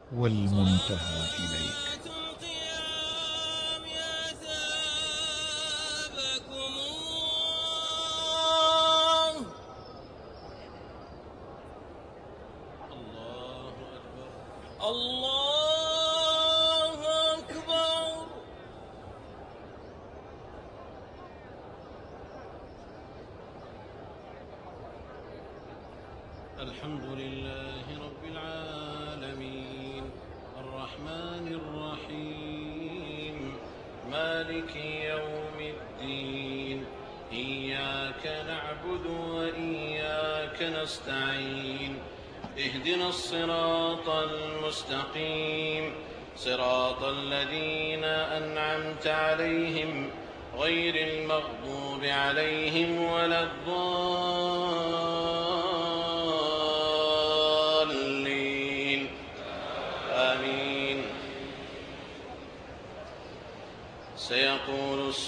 والمنتهى إليك. الله أكبر. الحمد لله رب العالمين الرحمن الرحيم مالك يوم الدين إياك نعبد وإياك نستعين اهدنا الصراط المستقيم صراط الذين أنعمت عليهم غير المغضوب عليهم ولا الضالين آمين. سيقول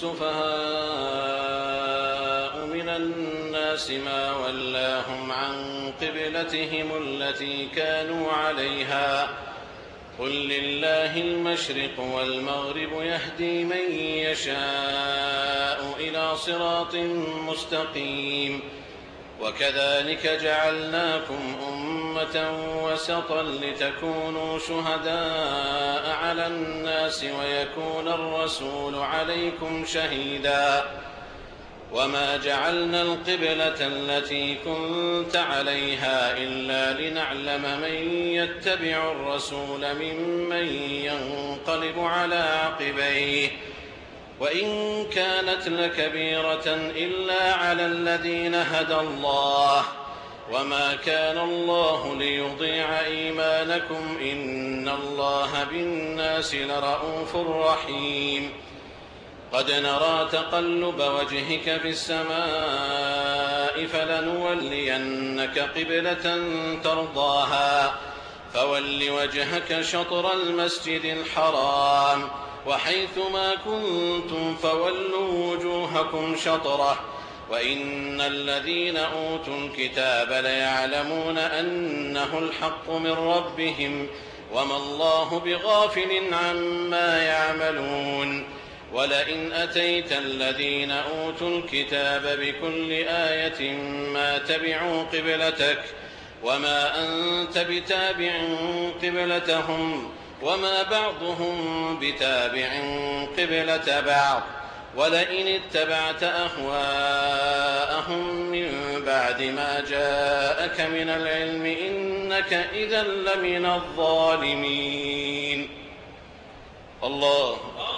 السفهاء من الناس ما ولاهم عن قبلتهم التي كانوا عليها قل لله المشرق والمغرب يهدي من يشاء إلى صراط مستقيم وكذلك جعلناكم أمة وسطا لتكونوا شهداء على الناس ويكون الرسول عليكم شهيدا وما جعلنا القبلة التي كنت عليها إلا لنعلم من يتبع الرسول ممن ينقلب على عقبيه وإن كانت لكبيرة إلا على الذين هدى الله وما كان الله ليضيع إيمانكم إن الله بالناس لرءوف رحيم. قد نرى تقلب وجهك في السماء فلنولينك قبلة ترضاها فول وجهك شطر المسجد الحرام وحيث ما كنتم فولوا وجوهكم شطره وإن الذين أوتوا الكتاب ليعلمون أنه الحق من ربهم وما الله بغافل عما يعملون. ولئن أتيت الذين أوتوا الكتاب بكل آية ما تبعوا قبلتك وما أنت بتابع قبلتهم وما بعضهم بتابع قبلة بعض ولئن اتبعت أهواءهم من بعد ما جاءك من العلم إنك إذا لمن الظالمين. الله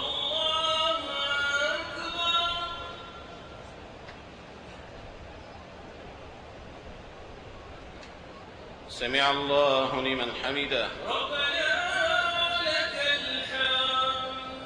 سمع الله لمن حمده ربنا ولك الحمد.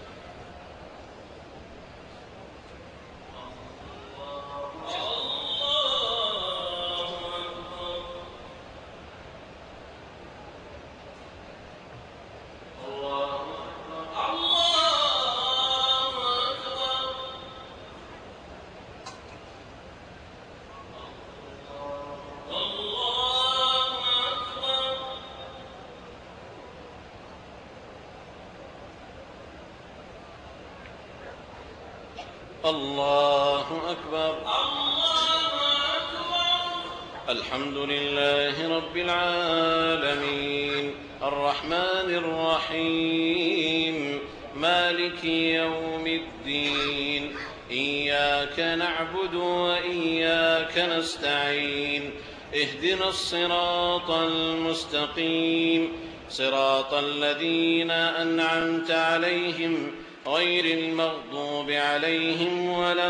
الله أكبر. الله أكبر. الحمد لله رب العالمين الرحمن الرحيم مالك يوم الدين إياك نعبد وإياك نستعين اهدنا الصراط المستقيم صراط الذين أنعمت عليهم غير المغضوب عليهم ولا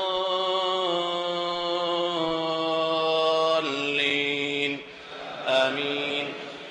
الضالين آمين.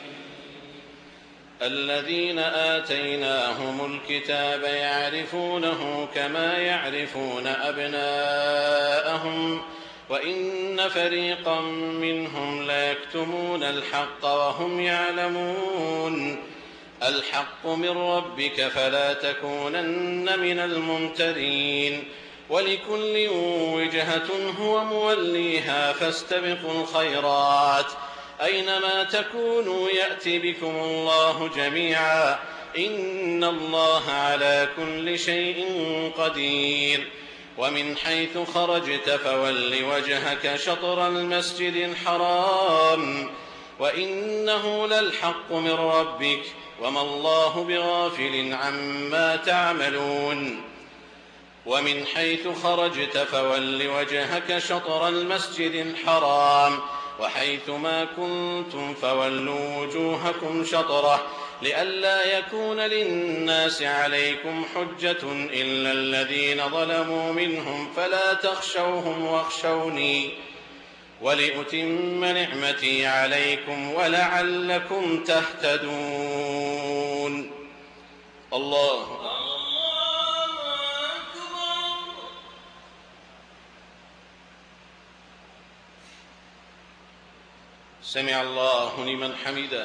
الذين آتيناهم الكتاب يعرفونه كما يعرفون أبناءهم وإن فريقا منهم ليكتمون الحق وهم يعلمون. الحق من ربك فلا تكونن من الممترين ولكل وجهة هو موليها فاستبقوا الخيرات أينما تكونوا يأت بكم الله جميعا إن الله على كل شيء قدير ومن حيث خرجت فول وجهك شطر المسجد الحرام وإنه للحق من ربك وما الله بغافل عما تعملون ومن حيث خرجت فول وجهك شطر المسجد الحرام وحيث ما كنتم فولوا وجوهكم شطره لئلا يكون للناس عليكم حجة إلا الذين ظلموا منهم فلا تخشوهم واخشوني ولأتم نعمتي عليكم ولعلكم تهتدون. الله أكبر. سمع الله لمن حمده.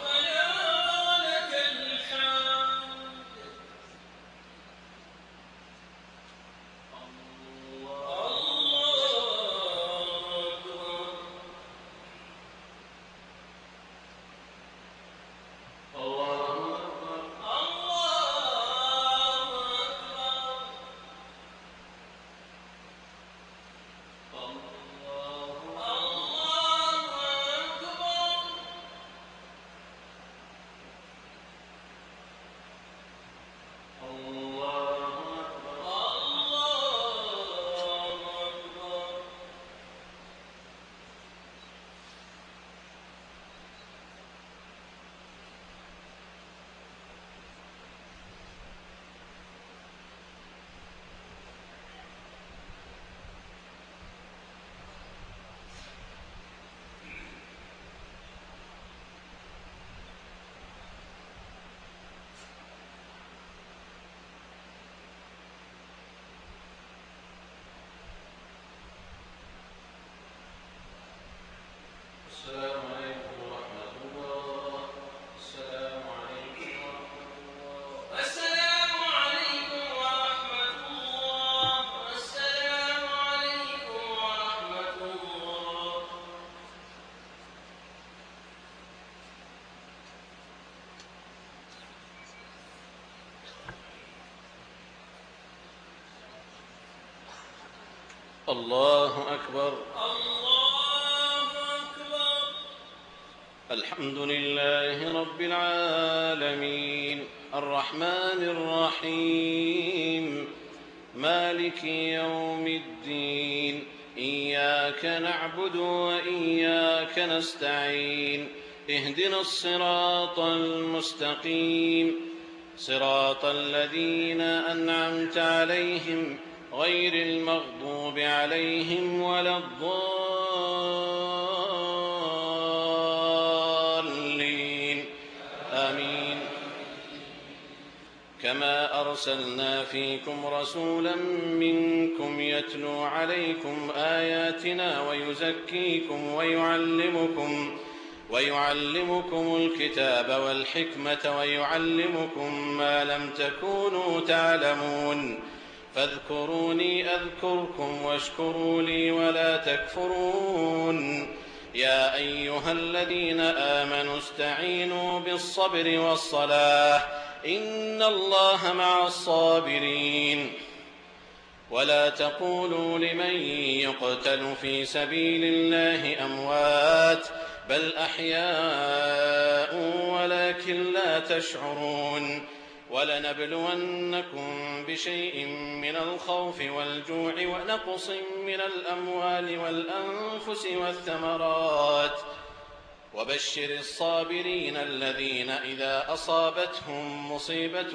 الله أكبر. الله أكبر. الحمد لله رب العالمين الرحمن الرحيم مالك يوم الدين إياك نعبد وإياك نستعين اهدنا الصراط المستقيم صراط الذين أنعمت عليهم غير المغضوب عليهم ولا الضالين آمين. كما أرسلنا فيكم رسولا منكم يتلو عليكم آياتنا ويزكيكم ويعلمكم الكتاب والحكمة ويعلمكم ما لم تكونوا تعلمون فاذكروني أذكركم واشكروا لي ولا تكفرون. يا أيها الذين آمنوا استعينوا بالصبر والصلاة إن الله مع الصابرين. ولا تقولوا لمن يقتل في سبيل الله أموات بل أحياء ولكن لا تشعرون. ولنبلونكم بشيء من الخوف والجوع ونقص من الأموال والأنفس والثمرات وبشر الصابرين الذين إذا أصابتهم مصيبة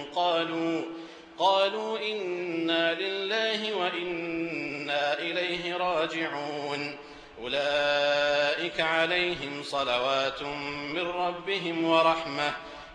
قالوا إنا لله وإنا إليه راجعون أولئك عليهم صلوات من ربهم ورحمة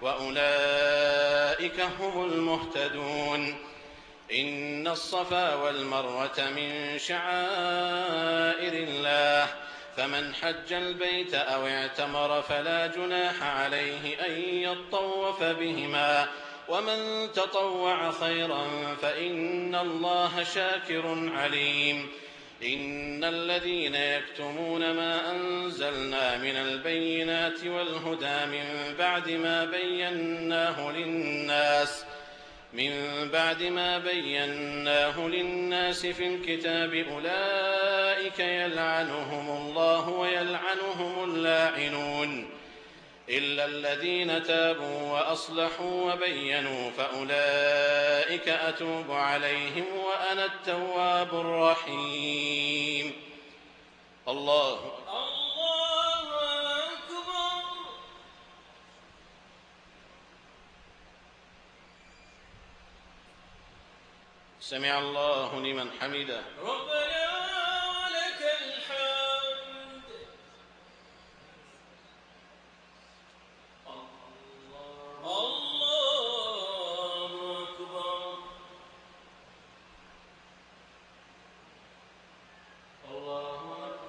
وأولئك هم المهتدون. إن الصفا والمروة من شعائر الله فمن حج البيت أو اعتمر فلا جناح عليه أن يطوف بهما ومن تطوع خيرا فإن الله شاكر عليم. إن الذين يكتمون ما أنزلنا من البينات والهدى من بعد ما بيناه للناس في الكتاب أولئك يلعنهم الله ويلعنهم اللاعنون إلا الذين تابوا وأصلحوا وبينوا فأولئك أتوب عليهم وأنا التواب الرحيم. الله أكبر. سمع الله لمن حمده. ربنا ولك الحمد. الله أكبر. الله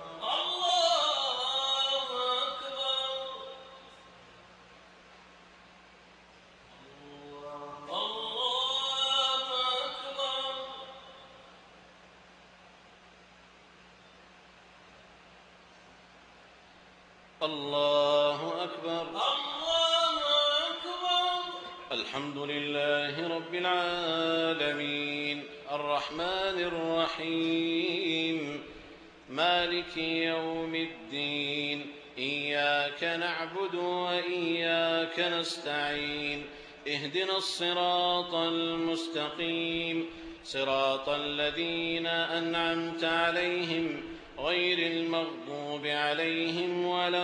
أكبر. الله أكبر. الحمد لله رب العالمين الرحمن الرحيم مالك يوم الدين إياك نعبد وإياك نستعين اهدنا الصراط المستقيم صراط الذين أنعمت عليهم غير المغضوب عليهم ولا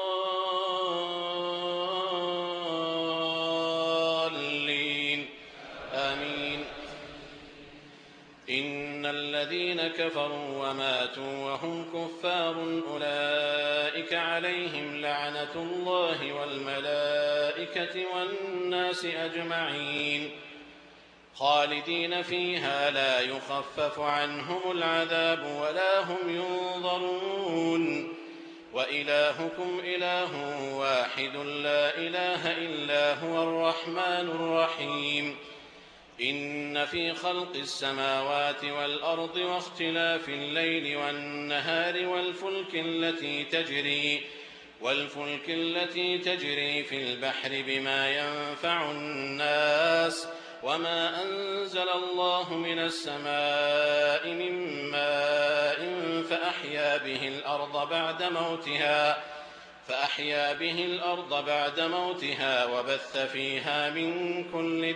الضالين آمين. إن الذين كفروا وماتوا وهم كفار أولئك عليهم لعنة الله والملائكة والناس أجمعين خالدين فيها لا يخفف عنهم العذاب ولا هم ينظرون وإلهكم إله واحد لا إله إلا هو الرحمن الرحيم. إن في خلق السماوات والأرض واختلاف الليل والنهار والفلك التي تجري في البحر بما ينفع الناس وما أنزل الله من السماء من ماء فأحيا به الأرض بعد موتها وبث فيها من كل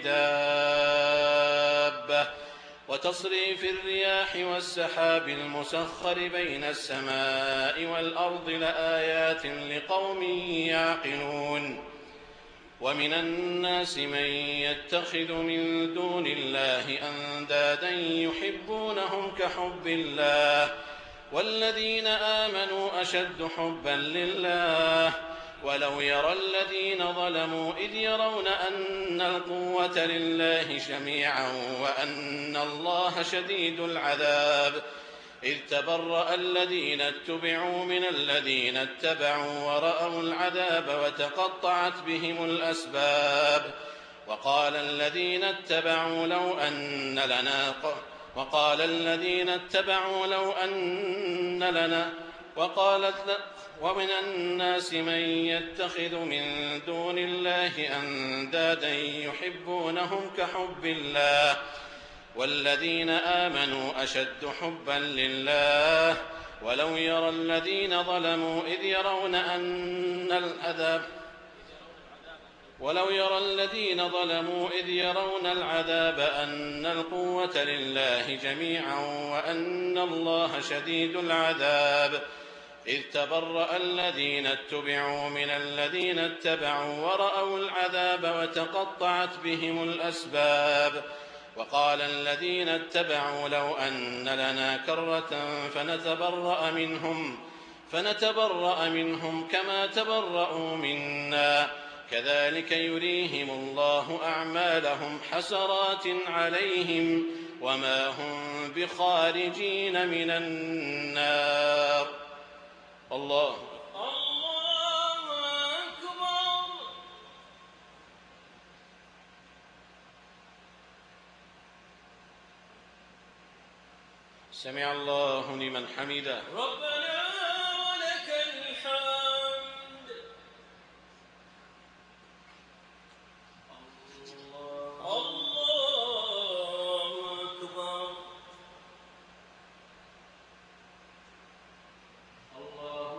دابة وتصريف الرياح والسحاب المسخر بين السماء والأرض لآيات لقوم يعقلون. ومن الناس من يتخذ من دون الله أندادا يحبونهم كحب الله والذين آمنوا أشد حبا لله ولو يرى الذين ظلموا إذ يرون أن القوة لله جميعا وأن الله شديد العذاب إذ تبرأ الذين اتبعوا من الذين اتبعوا ورأوا العذاب وتقطعت بهم الأسباب وقال الذين اتبعوا لو أن لنا ومن الناس من يتخذ من دون الله أندادا يحبونهم كحب الله والذين آمنوا أشد حبا لله ولو يرى الذين ظلموا إذ يرون العذاب أن القوة لله جميعا وأن الله شديد العذاب إذ تبرأ الذين اتبعوا من الذين اتبعوا ورأوا العذاب وتقطعت بهم الأسباب وقال الذين اتبعوا لو أن لنا كرة فنتبرأ منهم كما تبرأوا منا كذلك يريهم الله أعمالهم حسرات عليهم وما هم بخارجين من النار. الله أكبر. سمع الله لمن حمده. ربنا ولك الحمد. الله أكبر. الله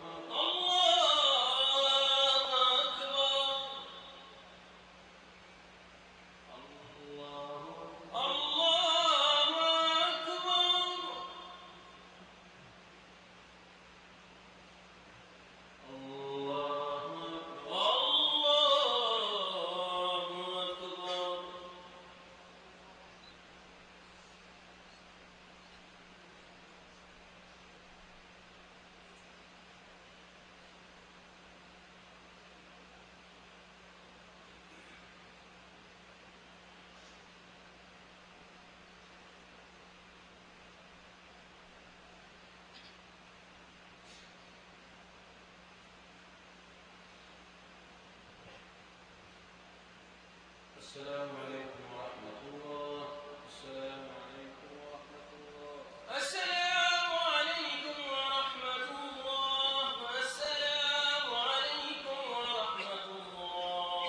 السلام عليكم ورحمة الله. السلام عليكم ورحمة الله. السلام عليكم ورحمة الله. السلام عليكم ورحمة الله.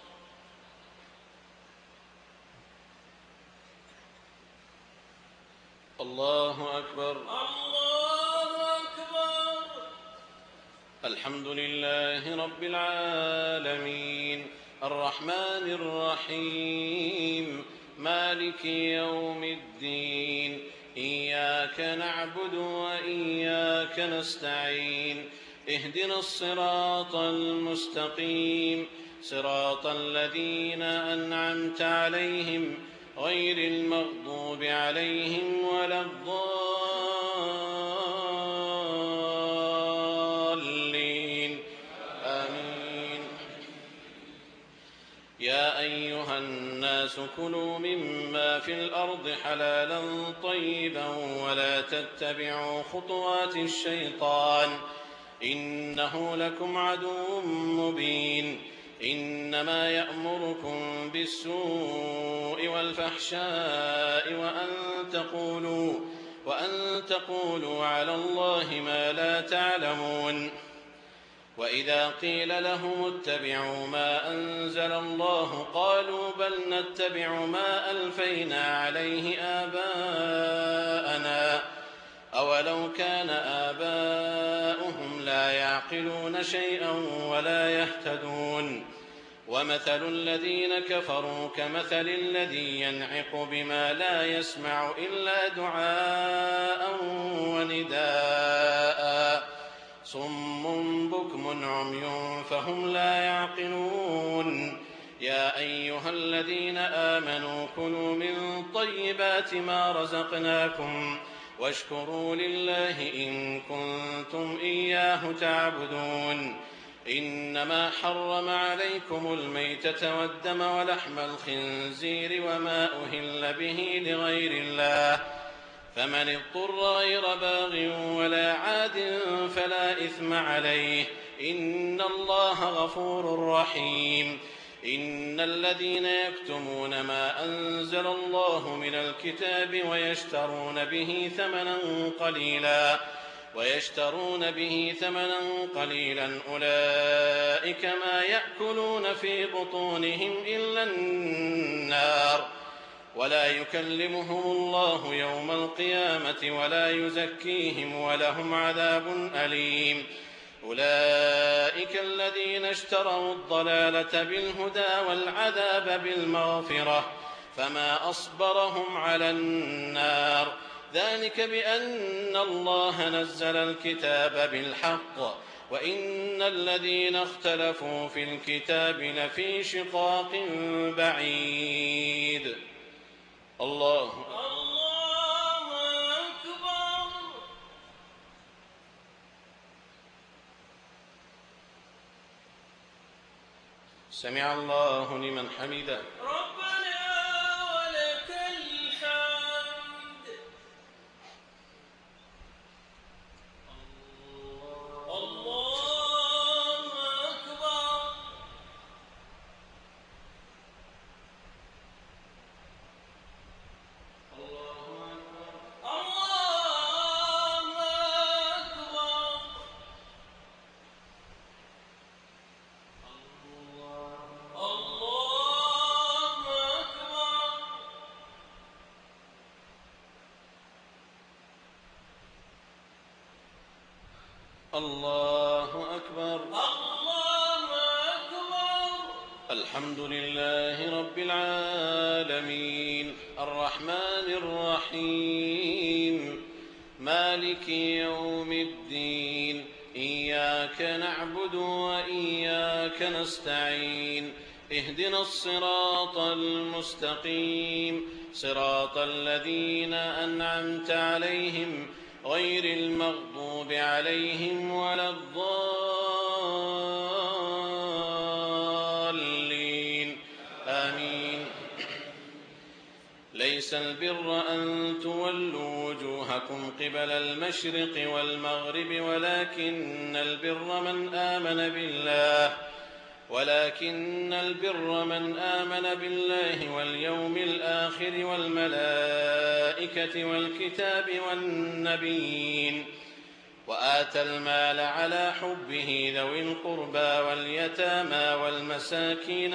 الله أكبر. الله أكبر. الحمد لله رب العالمين الرحمن الرحيم مالك يوم الدين إياك نعبد وإياك نستعين اهدنا الصراط المستقيم صراط الذين أنعمت عليهم غير المغضوب عليهم ولا الضالين آمين. يا أيها الناس كلوا مما في الأرض حلالا طيبا ولا تتبعوا خطوات الشيطان إنه لكم عدو مبين. إنما يأمركم بالسوء والفحشاء وأن تقولوا على الله ما لا تعلمون. وإذا قيل لهم اتبعوا ما أنزل الله قالوا بل نتبع ما ألفينا عليه آباءنا أولو كان آباؤهم لا يعقلون شيئا ولا يهتدون. ومثل الذين كفروا كمثل الذي ينعق بما لا يسمع إلا دعاء ونداء صم بكم عمي فهم لا يعقلون. يا أيها الذين آمنوا كلوا من طيبات ما رزقناكم واشكروا لله إن كنتم إياه تعبدون. إنما حرم عليكم الميتة والدم ولحم الخنزير وما أهل به لغير الله فمن اضطر غير باغ ولا عاد فلا إثم عليه إن الله غفور رحيم. إن الذين يكتمون ما أنزل الله من الكتاب ويشترون به ثمنا قليلا أولئك ما يأكلون في بطونهم إلا النار ولا يكلمهم الله يوم القيامة ولا يزكيهم ولهم عذاب أليم. أولئك الذين اشتروا الضلالة بالهدى والعذاب بالمغفرة فما أصبرهم على النار ذلك بأن الله نزل الكتاب بالحق وإن الذين اختلفوا في الكتاب لفي شقاق بعيد. الله أكبر. سمع الله لمن حمده. ربنا ولك الحمد. الله أكبر. الله الله أكبر. الله أكبر. الحمد لله رب العالمين الرحمن الرحيم مالك يوم الدين إياك نعبد وإياك نستعين اهدنا الصراط المستقيم صراط الذين أنعمت عليهم غير المغضوب عليهم ولا الضالين آمين. ليس البر أن تولوا وجوهكم قبل المشرق والمغرب ولكن البر من آمن بالله واليوم الآخر والملائكة والكتاب والنبيين وآتى المال على حبه ذوي القربى واليتامى والمساكين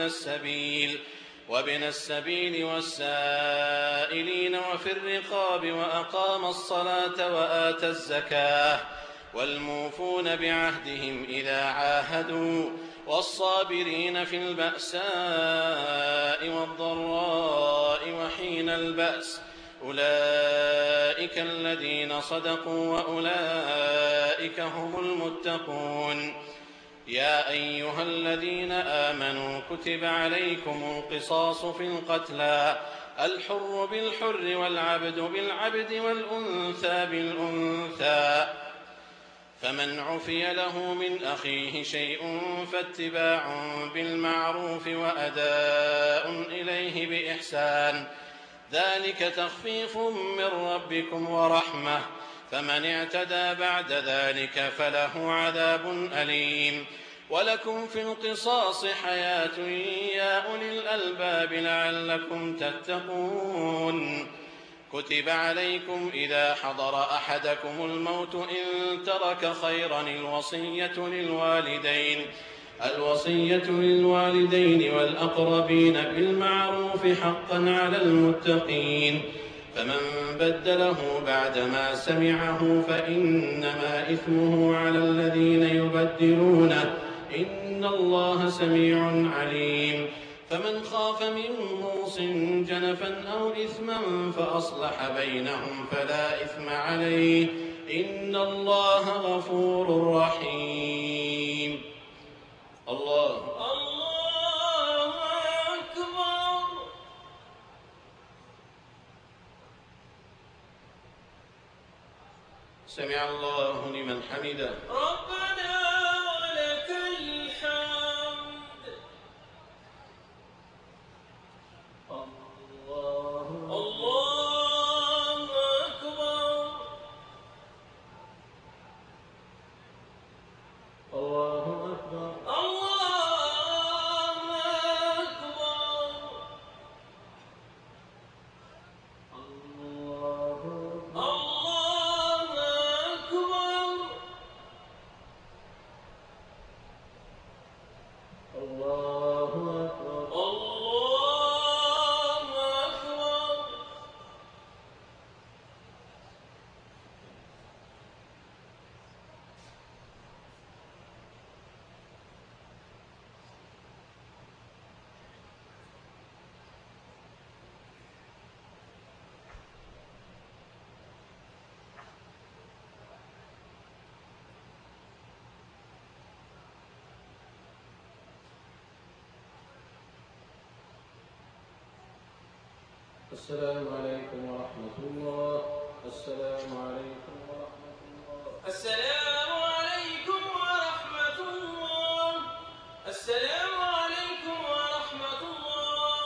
وابن السبيل والسائلين وفي الرقاب وأقام الصلاة وآتى الزكاة والموفون بعهدهم إذا عاهدوا والصابرين في البأساء والضراء وحين البأس أولئك الذين صدقوا وأولئك هم المتقون. يا أيها الذين آمنوا كتب عليكم القصاص في القتلى الحر بالحر والعبد بالعبد والأنثى بالأنثى فمن عفي له من أخيه شيء فاتباع بالمعروف وأداء إليه بإحسان ذلك تخفيف من ربكم ورحمة فمن اعتدى بعد ذلك فله عذاب أليم. ولكم في القصاص حياة يا أولي الألباب لعلكم تتقون. كتب عليكم إذا حضر أحدكم الموت إن ترك خيرا الوصية للوالدين والأقربين بالمعروف حقا على المتقين فمن بدله بعدما سمعه فإنما إثمه على الذين يبدلونه إن الله سميع عليم. فمن خاف من موص جنفا أو إثما فأصلح بينهم فلا إثم عليه إن الله غفور رحيم. الله أكبر. سمع الله لمن حمده. ربنا ولك الحمد. الله أكبر. الله أكبر. الله أكبر. الله أكبر. الله أكبر. الله أكبر. السلام عليكم ورحمة الله. السلام عليكم ورحمة الله. السلام عليكم ورحمة الله. السلام عليكم ورحمة الله.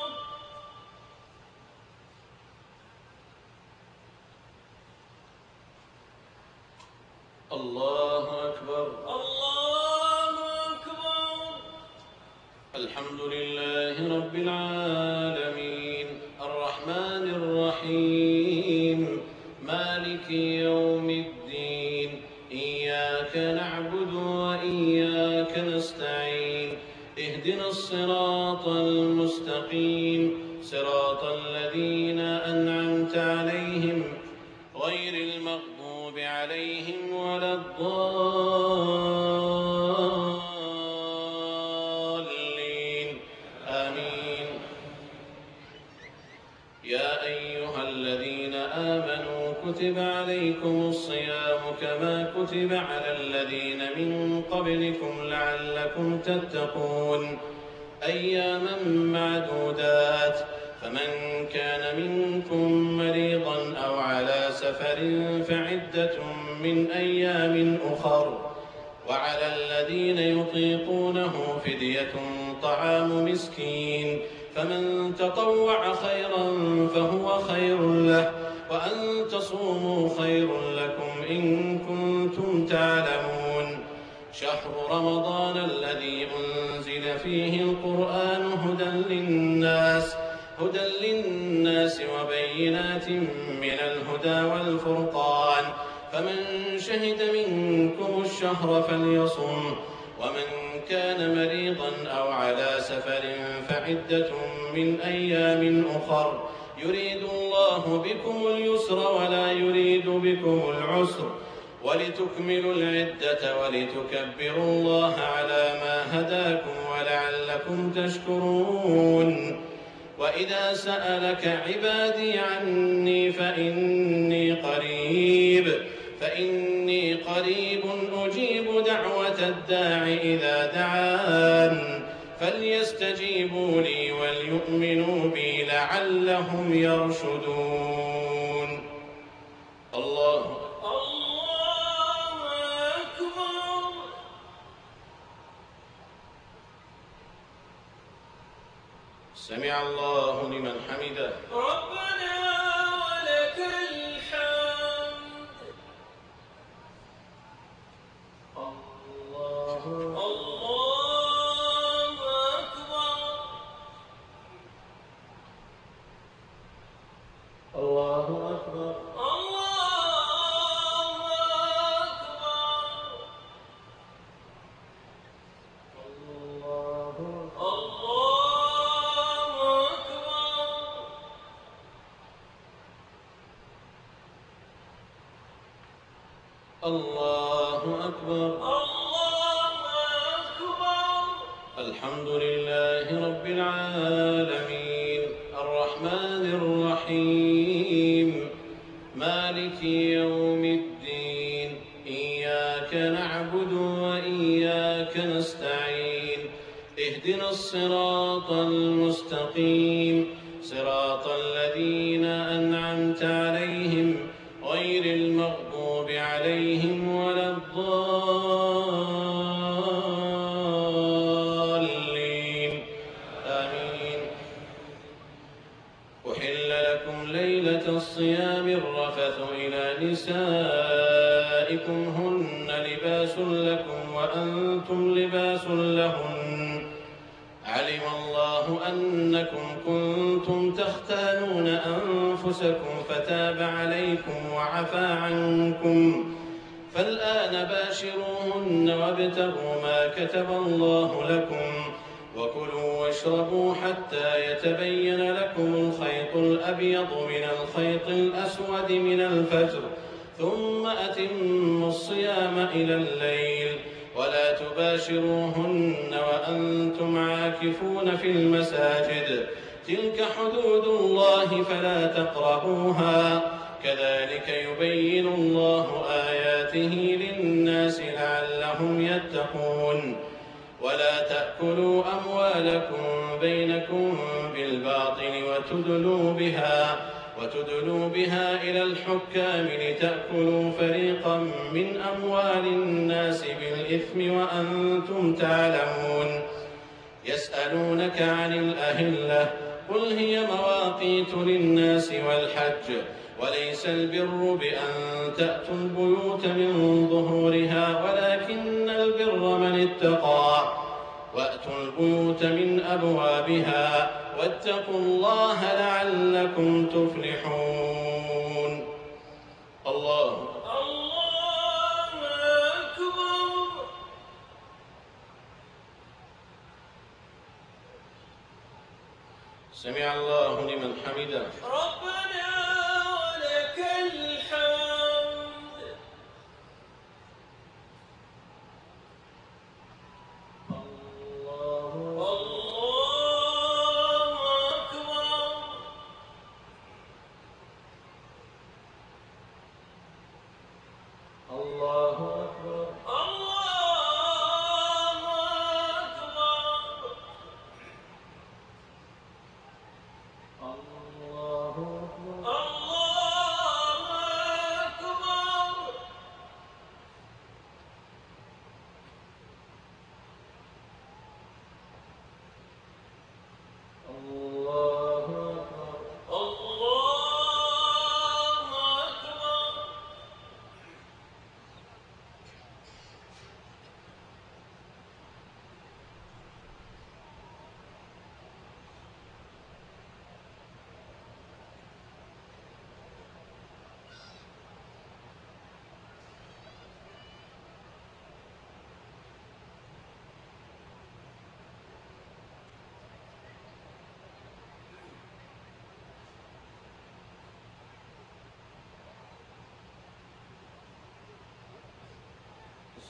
الله أكبر. الله أكبر. الحمد لله رب العالمين الرحمن الرحيم مالك يوم الدين إياك نعبد وإياك نستعين اهدنا الصراط المستقيم صراط الذين أنعمت عليهم غير المغضوب عليهم عليهم ولا الضالين آمين. يا أيها الذين آمنوا كتب عليكم الصيام كما كتب على الذين من قبلكم لعلكم تتقون أياما معدودات فمن كان منكم مريضا أو على سفر فعدة من أيام أخر وعلى الذين يطيقونه فدية طعام مسكين فمن تطوع خيرا فهو خير له وأن تصوموا خير لكم إن كنتم تعلمون. شهر رمضان الذي أنزل فيه القرآن هدى للناس وبينات من الهدى والفرقان فمن شهد منكم الشهر فليصم ومن كان مريضا أو على سفر فعدة من أيام أخر يريد الله بكم اليسر ولا يريد بكم العسر ولتكملوا العدة ولتكبروا الله على ما هداكم ولعلكم تشكرون. وإذا سألك عبادي عني فإني قريب أجيب دعوة الداع إذا دعان فليستجيبوا لي وليؤمنوا بي لعلهم يرشدون. الله أكبر. سمع الله لمن حمده. ربنا ولك الحمد. الله أكبر. الله أكبر. الله أكبر. الله أكبر. الحمد لله رب العالمين الرحمن الرحيم مالك يوم الدين إياك نعبد وإياك نستعين اهدنا الصراط المستقيم صراط الذين أنعمت عليهم غير المغضوب عليهم ولا الضالين آمين. أحل لكم ليلة الصيام الرفث إلى نسائكم هن لباس لكم وأنتم لباس لهن علم الله أنكم كنتم تختانون أنفسكم فتاب عليكم وعفى عنكم فالآن باشروهن وابتغوا ما كتب الله لكم وكلوا واشربوا حتى يتبين لكم الخيط الأبيض من الخيط الأسود من الفجر ثم أتموا الصيام إلى الليل ولا تباشروهن وأنتم عاكفون في المساجد تلك حدود الله فلا تقربوها كذلك يبين الله آياته للناس لعلهم يتقون. ولا تأكلوا أموالكم بينكم بالباطل وتدلوا بها إلى الحكام لتأكلوا فريقا من أموال الناس بالإثم وأنتم تعلمون. يسألونك عن الأهلة قل هي مواقيت للناس والحج وليس البر بأن تأتوا البيوت من ظهورها ولكن البر من اتقى وأتوا البيوت من أبوابها واتقوا الله لعلكم تفلحون. الله أكبر. سمع الله لمن حمده. ربنا ولك الحمد.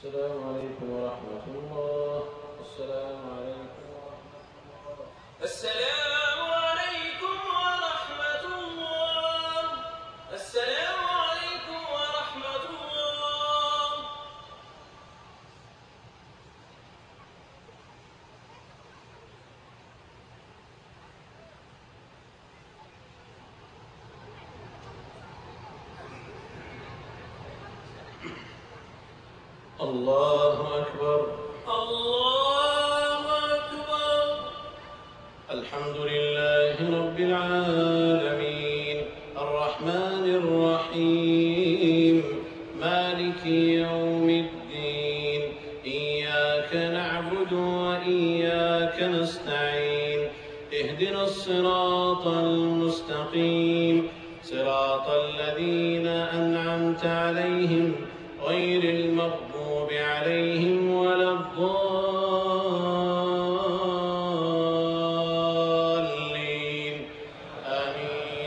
السلام عليكم ورحمة الله. السلام عليكم ورحمة الله. السلام عليكم ورحمة الله. السلام عليكم ورحمة الله. الله أكبر. الله أكبر. الحمد لله رب العالمين الرحمن الرحيم مالك يوم الدين إياك نعبد وإياك نستعين اهدنا الصراط المستقيم صراط الذين أنعمت عليهم غير المغضوب عليهم ولا الضالين آمين.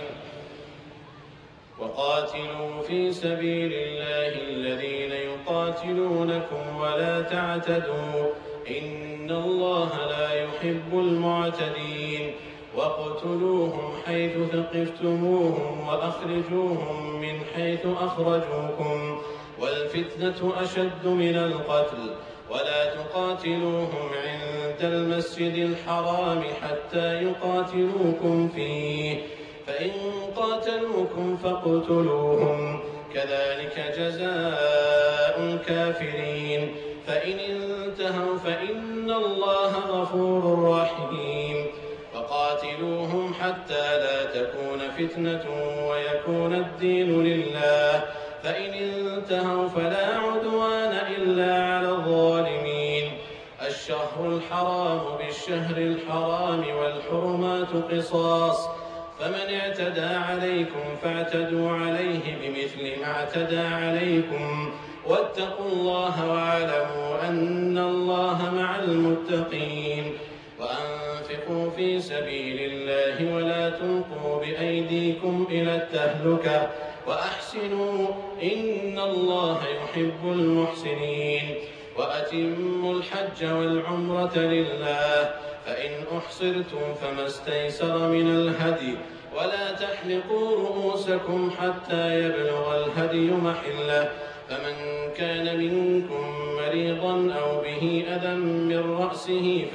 وقاتلوا في سبيل الله الذين يقاتلونكم ولا تعتدوا إن الله لا يحب المعتدين واقتلوهم حيث ثقفتموهم وأخرجوهم من حيث أخرجوكم والفتنة أشد من القتل ولا تقاتلوهم عند المسجد الحرام حتى يقاتلوكم فيه فإن قاتلوكم فاقتلوهم كذلك جزاء الكافرين فإن انتهوا فإن الله غفور رحيم فقاتلوهم حتى لا تكون فتنة ويكون الدين لله فإن انتهوا فلا عدوان إلا على الظالمين. الشهر الحرام بالشهر الحرام والحرمات قصاص فمن اعتدى عليكم فاعتدوا عليه بمثل ما اعتدى عليكم واتقوا الله واعلموا أن الله مع المتقين. وأنفقوا في سبيل الله ولا تلقوا بأيديكم إلى التهلكة وأحسنوا إن الله يحب المحسنين. وأتموا الحج والعمرة لله فإن أحصرتم فما استيسر من الهدي ولا تحلقوا رؤوسكم حتى يبلغ الهدي محله فمن كان منكم مريضا أو به أذى من رأسه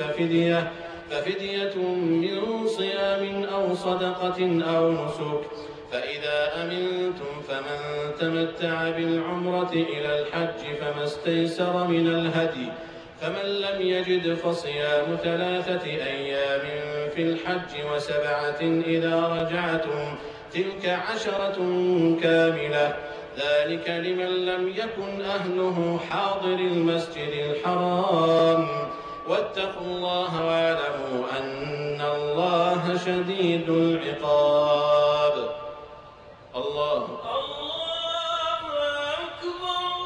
ففدية من صيام أو صدقة أو نسك فإذا أمنتم فمن تمتع بالعمرة إلى الحج فما استيسر من الهدي فمن لم يجد فصيام 3 أيام في الحج و7 إذا رجعتم تلك 10 كاملة ذلك لمن لم يكن أهله حاضر المسجد الحرام واتقوا الله واعلموا أن الله شديد العقاب. الله أكبر.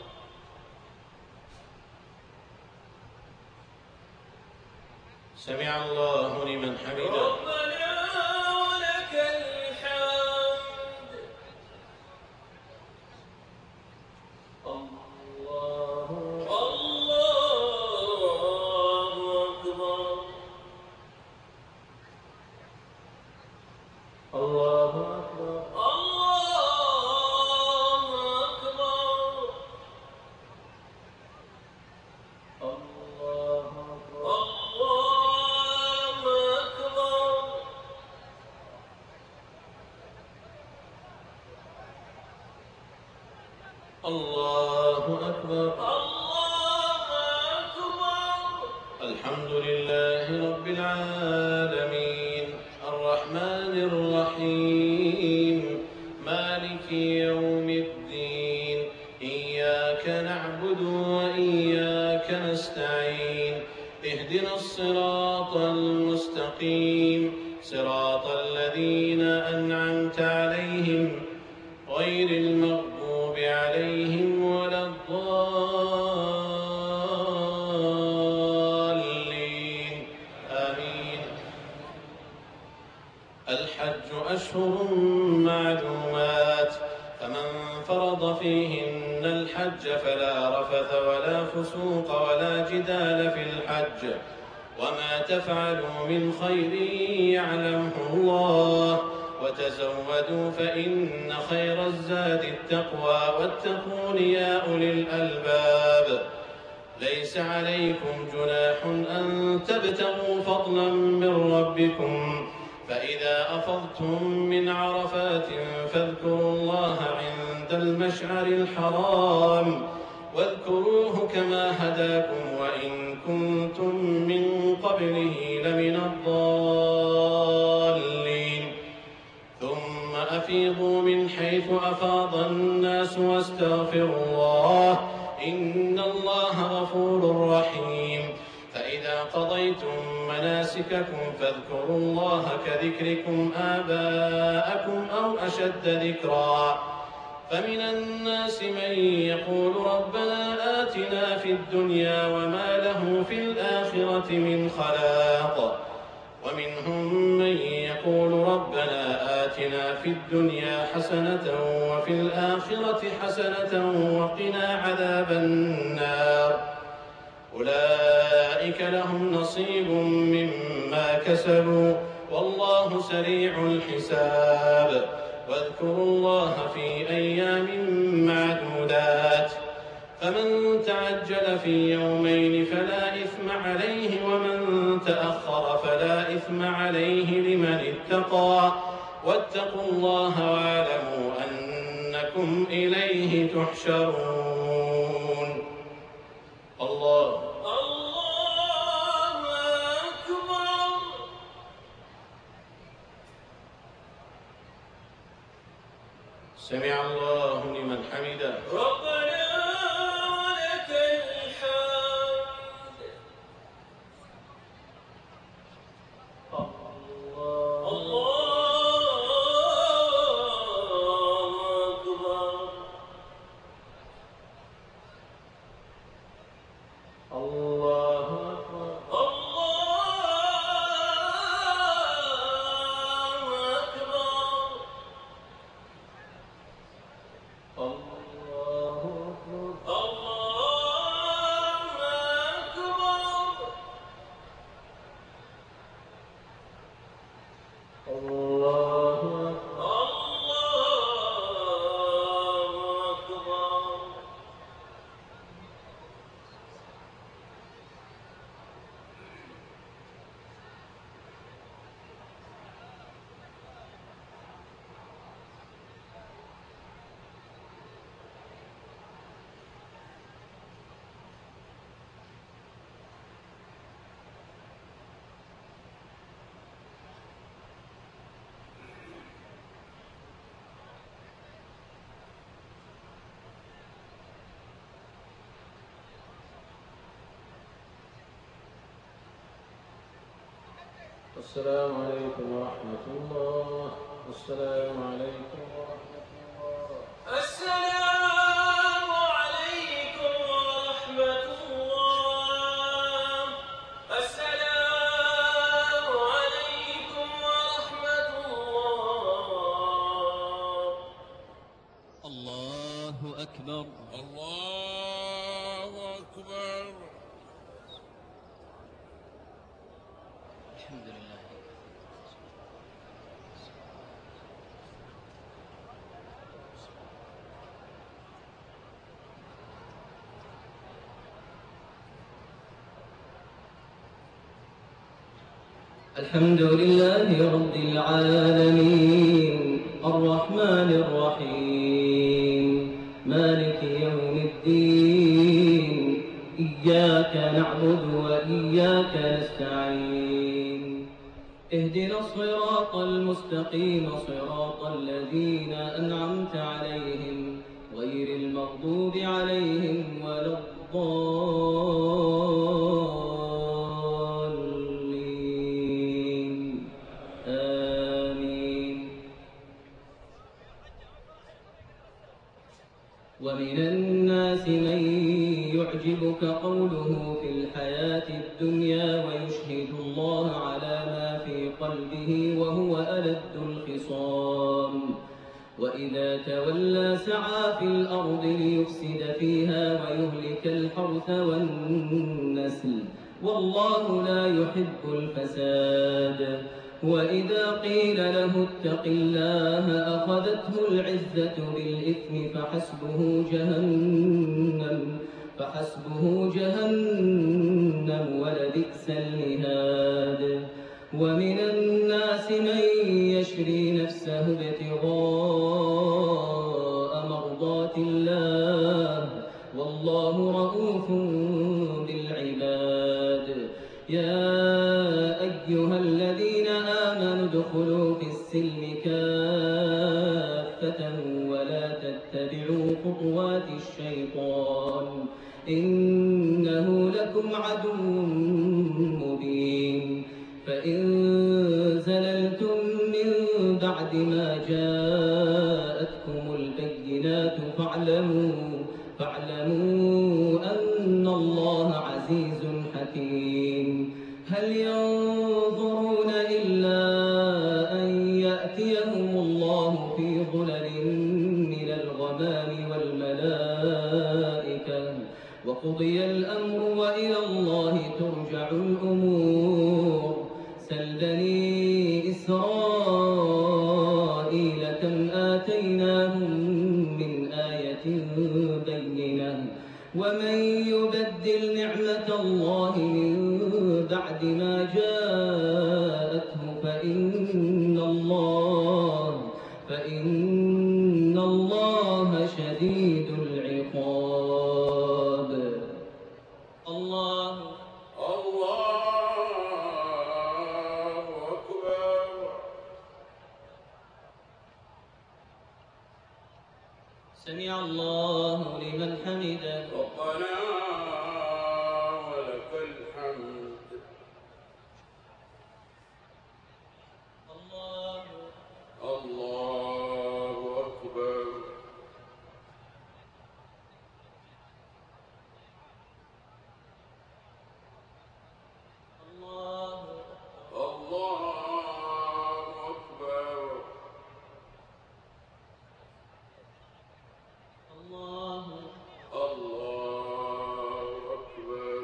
سمع الله لمن حمده. ربنا ولك الحمد. الله أكبر. الله أكبر. الله أكبر. الحمد لله رب العالمين الرحمن الرحيم مالك يوم الدين إياك نعبد وإياك نستعين اهدنا الصراط المستقيم صراط الذين أنعمت عليهم غير المغضوب عليهم ولا الضالين آمين. الحج أشهر معلومات فمن فرض فيهن أتممن الحج فلا رفث ولا فسوق ولا جدال في الحج وما تفعلوا من خير يعلمه الله وتزودوا فإن خير الزاد التقوى واتقون يا أولي الألباب. ليس عليكم جناح أن تبتغوا فضلا من ربكم فإذا أفضتم من عرفات فاذكروا الله عند المشعر الحرام واذكروه كما هداكم وإن كنتم من قبله لمن الضالين. ثم أفيضوا من حيث أفاض الناس واستغفروا الله إن الله غفور رحيم. فإذا قضيتم مناسككم فاذكروا الله كذكركم آباءكم أو أشد ذكرا. فمن الناس من يقول ربنا آتنا في الدنيا وما له في الآخرة من خلاق ومنهم من يقول ربنا آتنا في الدنيا حسنة وفي الآخرة حسنة وقنا عذاب النار. أولئك لهم نصيب مما كسبوا والله سريع الحساب. واذكروا الله في أيام معدودات فمن تعجل في يومين فلا إثم عليه ومن تأخر فلا إثم عليه لمن اتقى واتقوا الله واعلموا أنكم إليه تحشرون. الله سمع الله لمن حمده ربنا ولك الحمد. الله أكبر. الله أكبر. السلام عليكم ورحمة الله. السلام عليكم ورحمة الله. السلام عليكم ورحمة الله. السلام عليكم ورحمة الله. الله أكبر. الله أكبر. الحمد لله. الحمد لله رب العالمين الرحمن الرحيم مالك يوم الدين إياك نعبد وإياك نستعين اهدنا الصراط المستقيم صراط الذين أنعمت عليهم غير المغضوب عليهم ولا الضالين آمين. ومن الناس من يعجبك قوله في الحياة الدنيا ويشهد الله على ما في قلبه وهو ألد الخصام وإذا تولى سعى في الأرض ليفسد فيها ويهلك الحرث والنسل والله لا يحب الفساد. وإذا قيل له اتق الله أخذته العزة بالإثم فحسبه جهنم ولبئس المهاد. ومن الناس من يشري نفسه ابتغاء مرضات الله والله رؤوف بالعباد. يا أيها الذين آمنوا ادخلوا في السلم كافة ولا تتبعوا خطوات الشيطان إنه لكم عدو مبين. فإن زللتم من بعد ما جاءتكم البينات فاعلموا أن الله عزيز حكيم. هل ينظرون إلا أن يأتيهم الله في ظلل من الغمام والملائكة وقضي الأمر وإلى الله ترجع الأمور. سل بني إسرائيل كم آتيناهم من آية بينة ومن يبدل نعمة الله من بعد ما جاءته فإن الله شديد العقاب. الله أكبر. سمع الله لمن حمده. ربنا ولك الحمد. الله أكبر. الله أكبر. الله أكبر.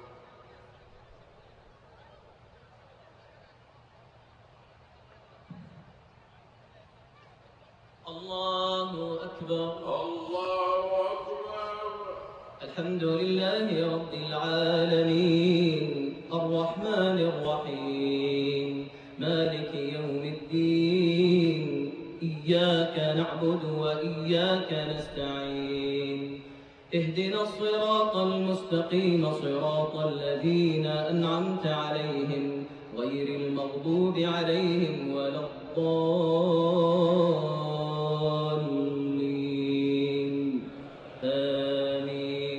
الله أكبر. الله أكبر. الحمد لله رب العالمين الرحمن الرحيم مالك يوم الدين إياك نعبد وإياك نستعين اهدنا الصراط المستقيم صراط الذين أنعمت عليهم غير المغضوب عليهم ولا الضالين آمين.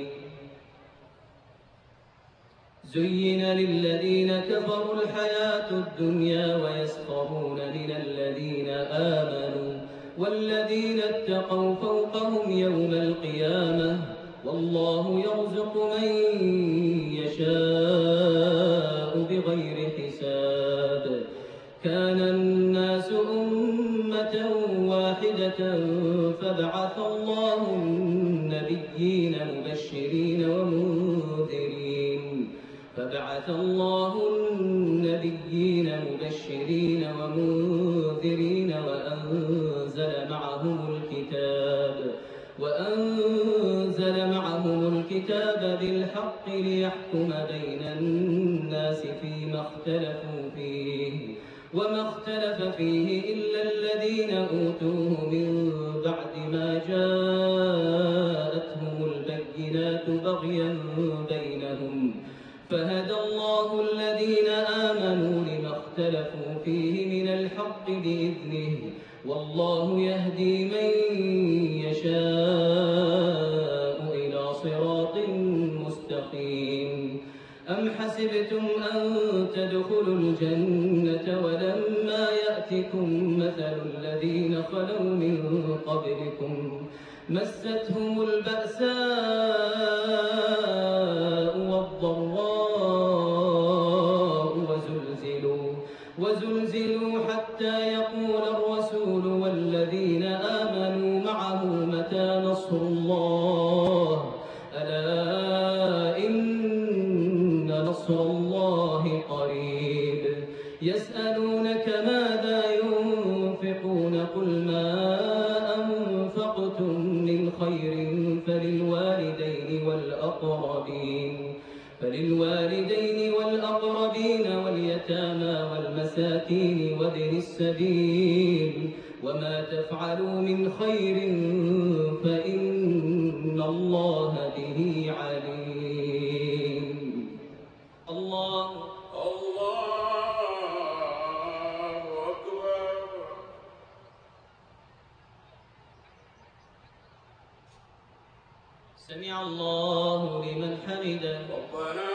زين للذين كفروا الحياة الدنيا ويسخرون من الذين آمنوا والذين اتقوا فوقهم يوم القيامة والله يرزق من يشاء بغير حساب. كان الناس أمة واحدة فبعث الله النبيين مبشرين ومنذرين وأنزل معهم الكتاب بالحق ليحكم بين الناس فيما اختلفوا فيه وما اختلف فيه إلا الذين أوتوه من بعد ما جاءتهم البينات بغيا بينهم فهدى الله الذين آمنوا لما اختلفوا فيه من الحق بإذنه والله يهدي من يشاء إلى صراط مستقيم. أم حسبتم أن تدخلوا الجنة ولما يأتكم مثل الذين خلوا من قبلكم مستهم البأساء والضراء وزلزلوا حتى يقول الرسول والذين آمنوا والأقربين فللوالدين والأقربين واليتامى والمساكين وابن السبيل وما تفعلوا من خير فإن الله به عليم. الله أكبر. سمع الله لمن حمده. ربنا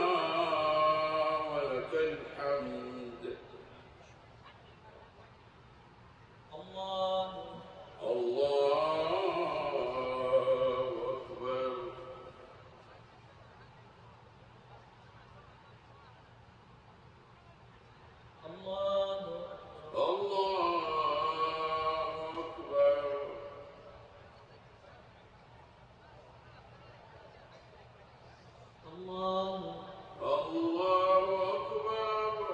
ولك الحمد. الله أكبر. الله أكبر. الله أكبر.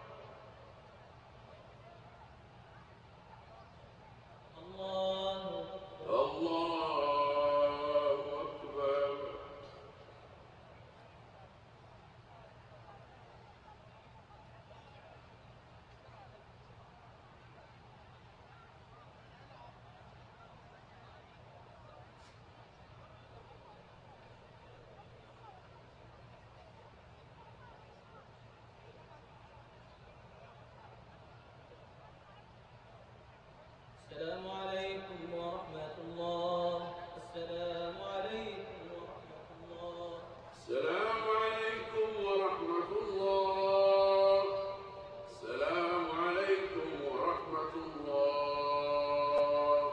السلام عليكم ورحمة الله. السلام عليكم ورحمة الله. السلام عليكم ورحمة الله. السلام عليكم ورحمة الله.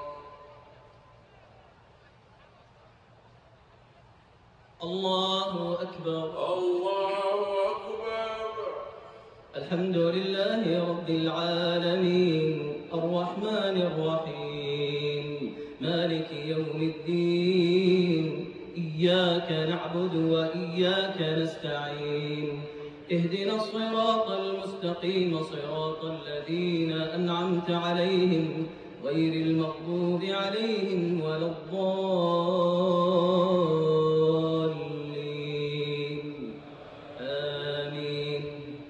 الله أكبر. الله أكبر. الحمد لله رب العالمين الرحمن الرحيم مالك يوم الدين إياك نعبد وإياك نستعين اهدنا الصراط المستقيم صراط الذين أنعمت عليهم غير المغضوب عليهم ولا الضالين آمين.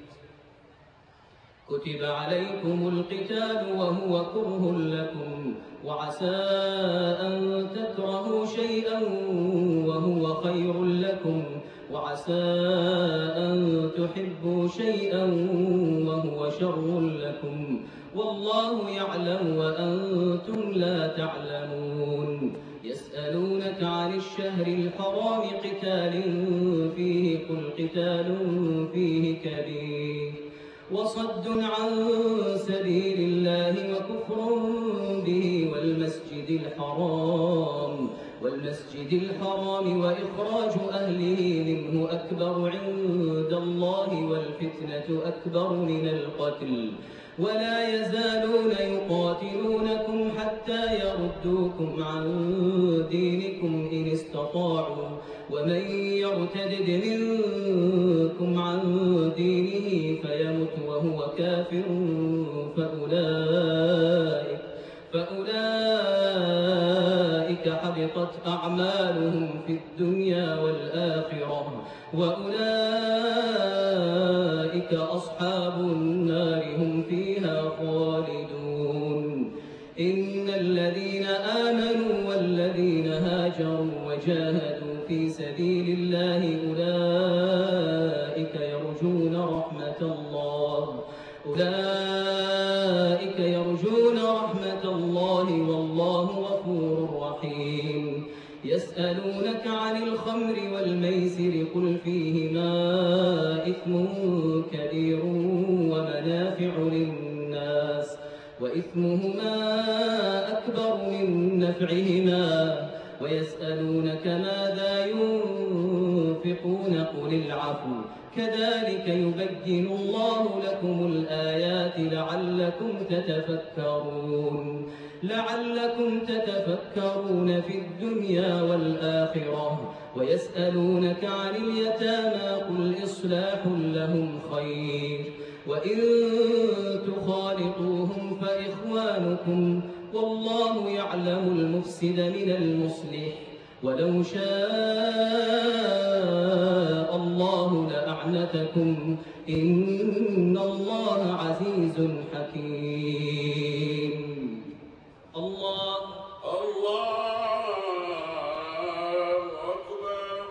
كتب عليكم القتال وهو كره لكم وعسى أن تكرهوا شيئا وهو خير لكم وعسى أن تحبوا شيئا وهو شر لكم والله يعلم وأنتم لا تعلمون. يسألونك عن الشهر الحرام قتال فيه قل قتال فيه كبير وصد عن سبيل الله وكفر به والمسجد الحرام وإخراج أهله منه أكبر عند الله والفتنة أكبر من القتل ولا يزالون يقاتلونكم حتى يردوكم عن دينكم إن استطاعوا ومن يرتد منكم عن دينه فيمت وهو كافر فأولئك حبطت أعمالهم في الدنيا والآخرة وأولئك أصحاب النار هم فيها خالدون. إن الذين آمنوا والذين هاجروا وجاهدوا في سبيل الله أولئك يرجون رحمة الله والله غفور رحيم. يسألونك عن الخمر والميسر قل فيهما إثم كبير ومنافع للناس وإثمهما أكبر من نفعهما ويسألونك ماذا ينفقون قل العفو كذلك يبين الله لكم الآيات لعلكم تتفكرون في الدنيا والآخرة. ويسألونك عن اليتامى قل إصلاح لهم خير وإن تخالطوهم فإخوانكم والله يعلم المفسد من المصلح ولو شاء أمتكم إن الله عزيز حكيم. الله أكبر.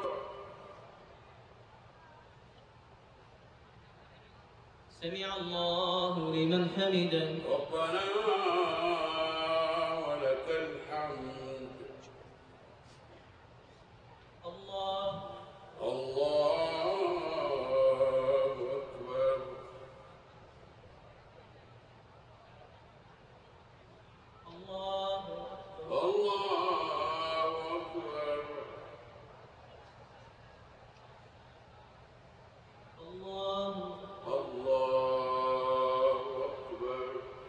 سمع الله لمن حمده. ربنا ولك الحمد. الله أكبر. الله أكبر. الله أكبر.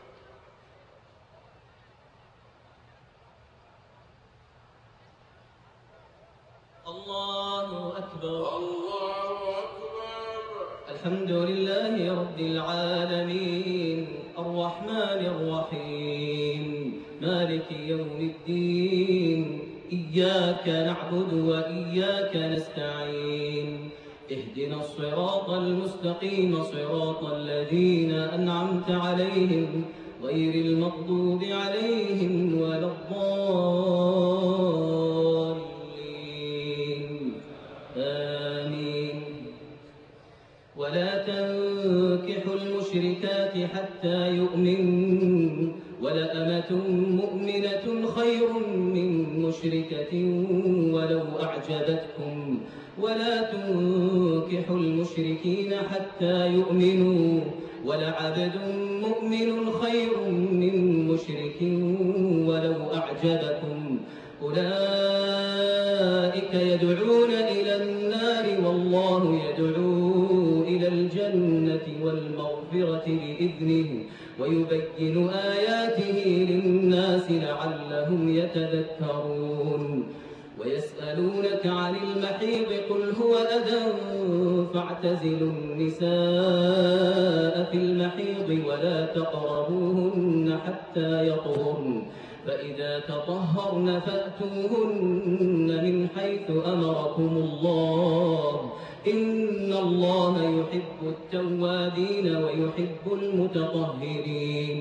الله أكبر. الله أكبر. الحمد لله رب العالمين الرحمن الرحيم مالك يوم الدين إياك نعبد وإياك نستعين اهدنا الصراط المستقيم صراط الذين أنعمت عليهم غير المغضوب عليهم ولا الضالين آمين. ولا تنكحوا المشركات حتى يؤمنوا ولأمة مؤمنة خير من مشركة ولو أعجبتكم ولا تنكحوا المشركين حتى يؤمنوا ولعبد مؤمن خير من مشرك ولو أعجبكم أولئك يدعون إلى النار والله يدعو إلى الجنة والمغفرة بإذنه ويبين آياته للناس لعلهم يتذكرون. ويسألونك عن المحيض قل هو أذى فاعتزلوا النساء في المحيض ولا تقربوهن حتى يطهرن فإذا تطهرن فأتوهن من حيث أمركم الله إن الله يحب التوابين ويحب المتطهرين.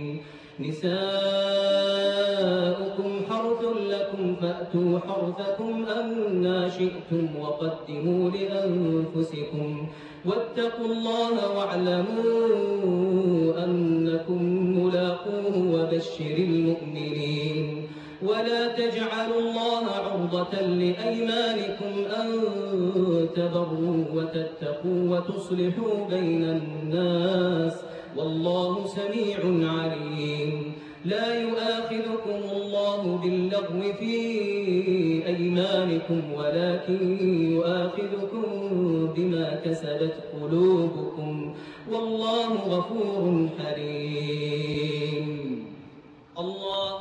نساؤكم حرث لكم فأتوا حرثكم أنى شئتم وقدموا لأنفسكم واتقوا الله واعلموا أنكم ملاقوه وبشر المؤمنين. ولا تجعلوا الله عرضة لأيمانكم أن تبروا وتتقوا وتصلحوا بين الناس والله سميع عليم. لا يؤاخذكم الله باللغو في أيمانكم ولكن يؤاخذكم بما كسبت قلوبكم والله غفور حليم. الله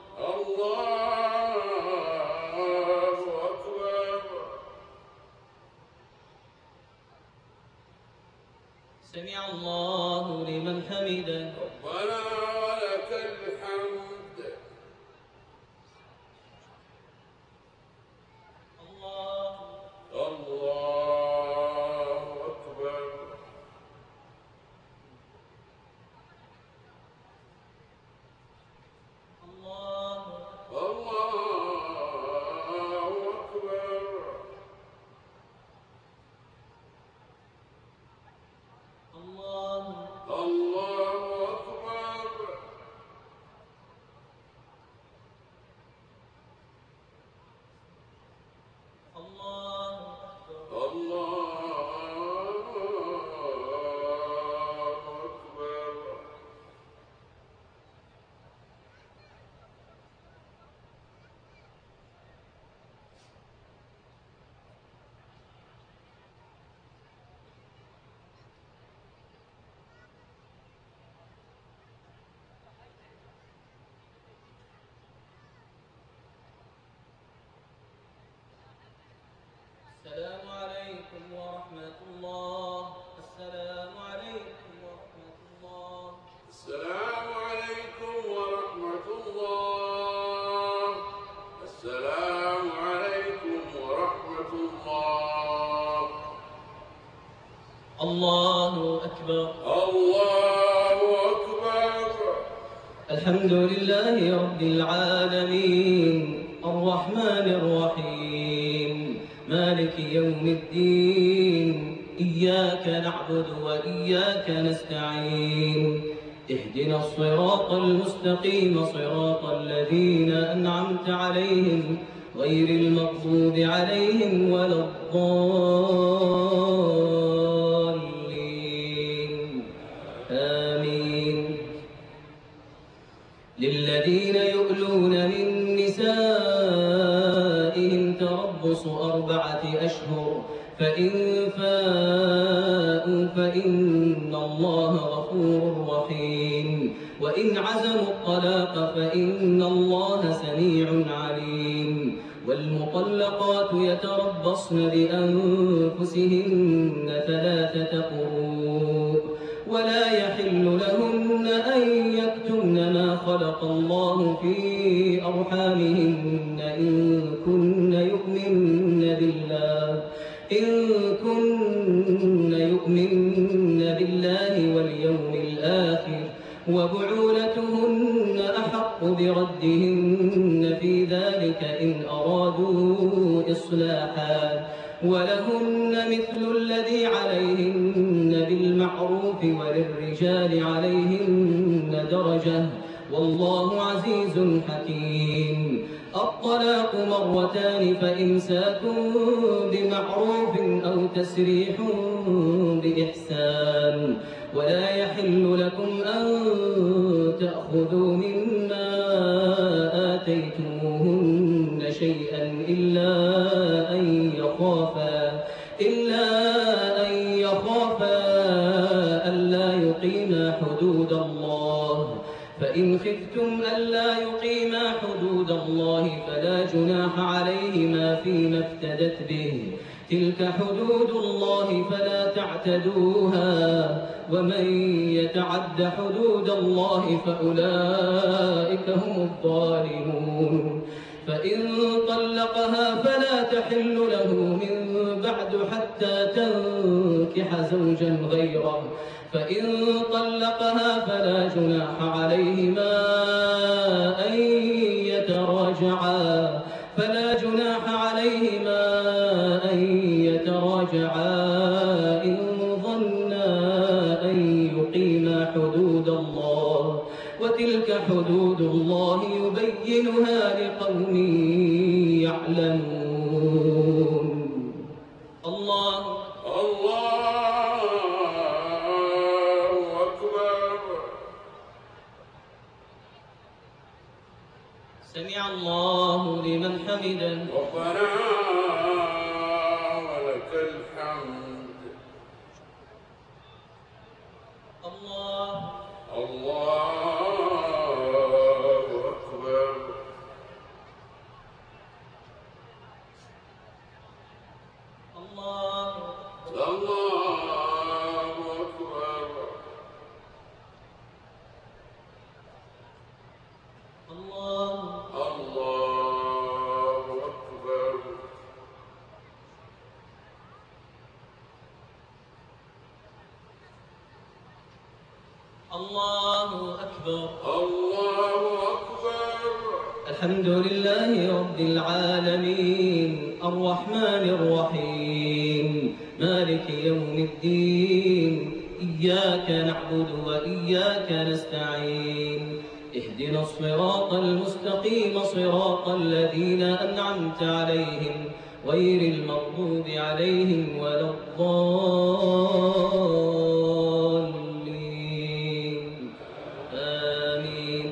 أكبر. سمع الله لمن حمده. ربنا ولك الحمد. الله أكبر. الله أكبر. الله أكبر. الله أكبر. الله أكبر. الحمد لله رب العالمين الرحمن الرحيم مالك يوم الدين إياك نعبد وإياك نستعين اهدنا الصراط المستقيم صراط الذين أنعمت عليهم غير المغضوب عليهم ولا الضالين آمين. للذين يؤلون من نسائهم تربص 4 أشهر فإن فاءوا فإن الله غفور رحيم وإن عزموا الطلاق فإن الله سميع عليم. والمطلقات يتربصن بأنفسهن 3 قروء ولا يحل لهن أن يكتمن ما خلق الله في أرحامهن إن كن يؤمن بالله واليوم الآخر وبعولتهن أحق بردهن في ذلك إن أرادوا إصلاحا ولهن مثل الذي عليهن بالمعروف وللرجال عليهن درجة والله عزيز حكيم. الطلاق 2 فإمساك بمعروف أو تسريح بإحسان ولا يحل لكم أن تأخذوا مما آتيتموهن شيئا إلا أن يخافا ألا يقيما حدود الله فإن خفتم ألا يقيما حدود الله فلا جناح عليهما فيما افتدت به تلك حدود الله فلا تعتدوها ومن يتعد حدود الله فأولئك هم الظالمون. فإن طلقها فلا تحل له من بعد حتى تنكح زوجا غيره فإن طلقها فلا جناح عليهما أن يتراجعا إن ظنا أن يقيما حدود الله وتلك حدود الله يبينها لقوم يعلمون. الله أكبر. سمع الله لمن حمده. ربنا ولك الحمد. الله أكبر. الله أكبر. الله أكبر. الله أكبر. الله أكبر. الحمد لله رب العالمين الرحمن الرحيم مالك يوم الدين إياك نعبد وإياك نستعين اهدنا الصراط المستقيم صراط الذين أنعمت عليهم غير المغضوب عليهم ولا الضالين آمين.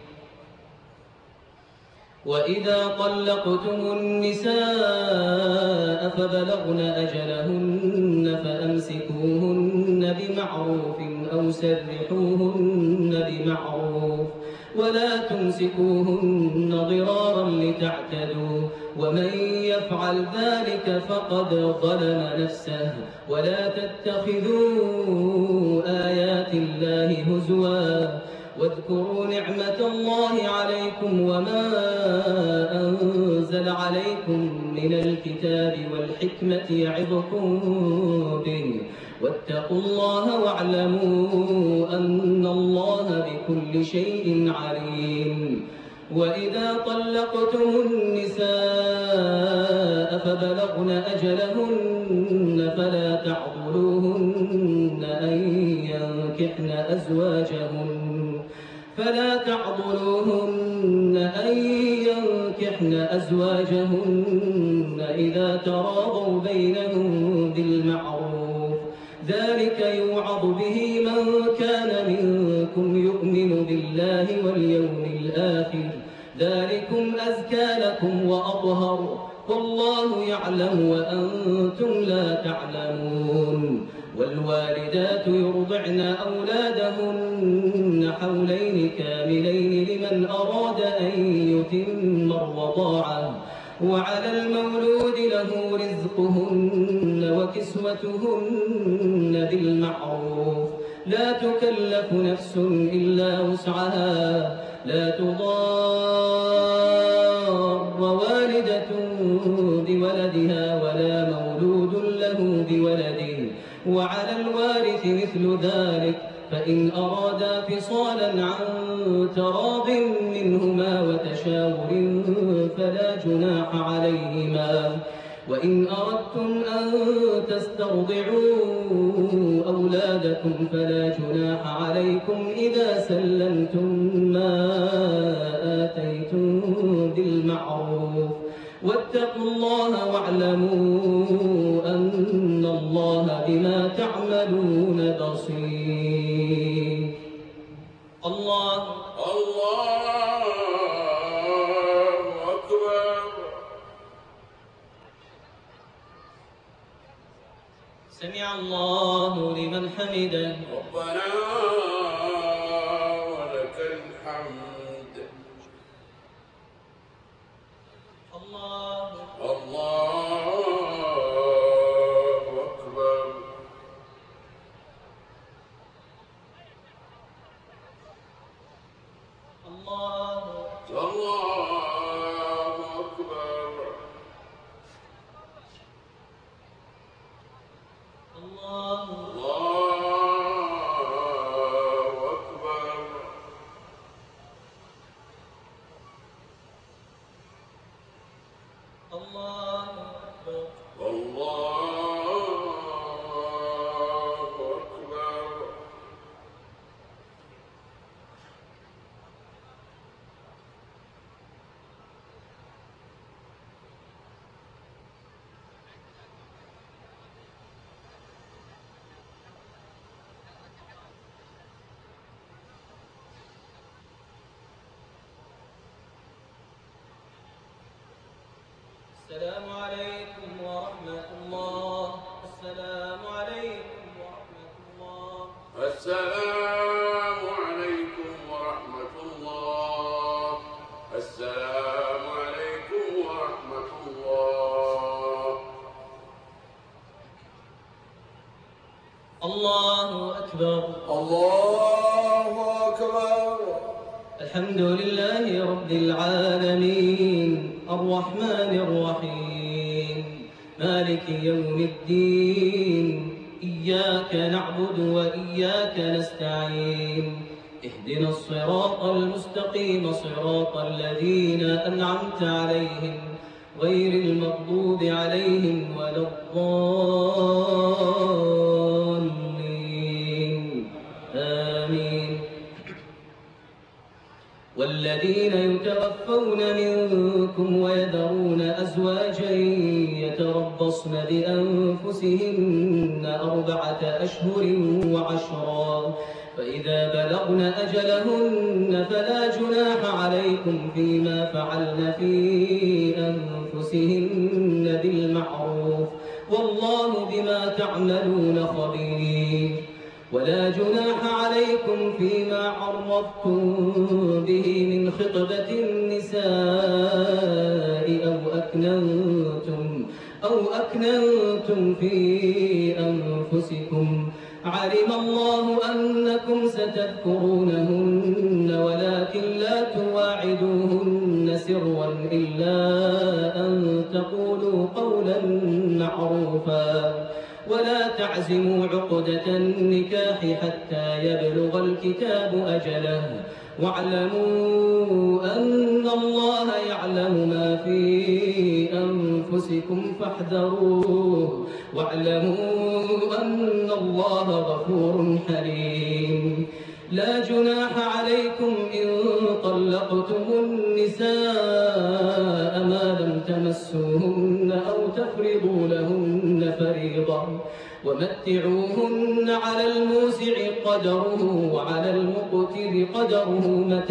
وإذا طلقتم النساء فبلغن أجلهن فأمسكوهن بمعروف أو سرحوهن بمعروف ولا تمسكوهن ضرارا لتعتدوا ومن يفعل ذلك فقد ظلم نفسه ولا تتخذوا آيات الله هزوا واذكروا نعمة الله عليكم وما أنزل أنزل عليكم من الكتاب والحكمة يعظكم به واتقوا الله واعلموا أن الله بكل شيء عليم. وإذا طلقتم النساء فبلغن أجلهن فلا تعضلوهن أن ينكحن أزواجهن إذا تراضوا بينهم بالمعروف، ذلك يوعظ به من كان منكم يؤمن بالله واليوم الآخر، ذلكم أزكى لكم وأطهر، والله يعلم وأنتم لا تعلمون. والوالدات يرضعن أولادهن حولين كاملين لمن أراد أن يتم الرضاعة، وعلى المولود له رزقهن وكسوتهن بالمعروف، لا تكلف نفس إلا وسعها، لا تضار والدة بولدها ولا مولود له بولده، وعلى الوارث مثل ذلك، فإن أرادا فصالا عن تراض منهما وتشاور فلا جناح عليهما. وإن أردتم أن تسترضعوا أولادكم فلا جناح عليكم إذا سلمتم ما آتيتم بالمعروف، واتقوا الله واعلموا أن الله بما تعملون بصير. الله أكبر. سمع الله لمن حمده. ربنا ولك الحمد. الله أكبر. الله أكبر. الله أكبر. الله أكبر. السلام عليكم ورحمة الله. السلام عليكم ورحمة الله. السلام عليكم ورحمة الله. السلام عليكم ورحمة الله. الله أكبر. الله أكبر. الحمد لله رب العالمين، الرحمن الرحيم، مالك يوم الدين، إياك نعبد وإياك نستعين، اهدنا الصراط المستقيم صراط الذين أنعمت عليهم غير المغضوب عليهم ولا الضالين، آمين. والذين يتوفون منكم ويذرون أزواجا يتربصن بأنفسهن 4 أشهر وعشرا، فإذا بلغن أجلهن فلا جناح عليكم فيما فعلن في أنفسهن بالمعروف، والله بما تعملون خبير. ولا جناح عليكم فيما عرضتم به من خطبة النساء أو أكننتم في أنفسكم، علم الله أنكم ستذكرونهن ولكن لا تواعدوهن سرا إلا تقولوا قولا معروفا ولا تعزموا عقدة النكاح حتى يبلغ الكتاب أجله واعلموا أن الله يعلم ما في أنفسكم فاحذروه واعلموا أن الله غفور حليم لا جناح عليكم إن طلقتم النساء ما لم تمسوهن أو تفرضوا لهن فريضة ومتعوهن على الموسع قدره وعلى المقتر قدره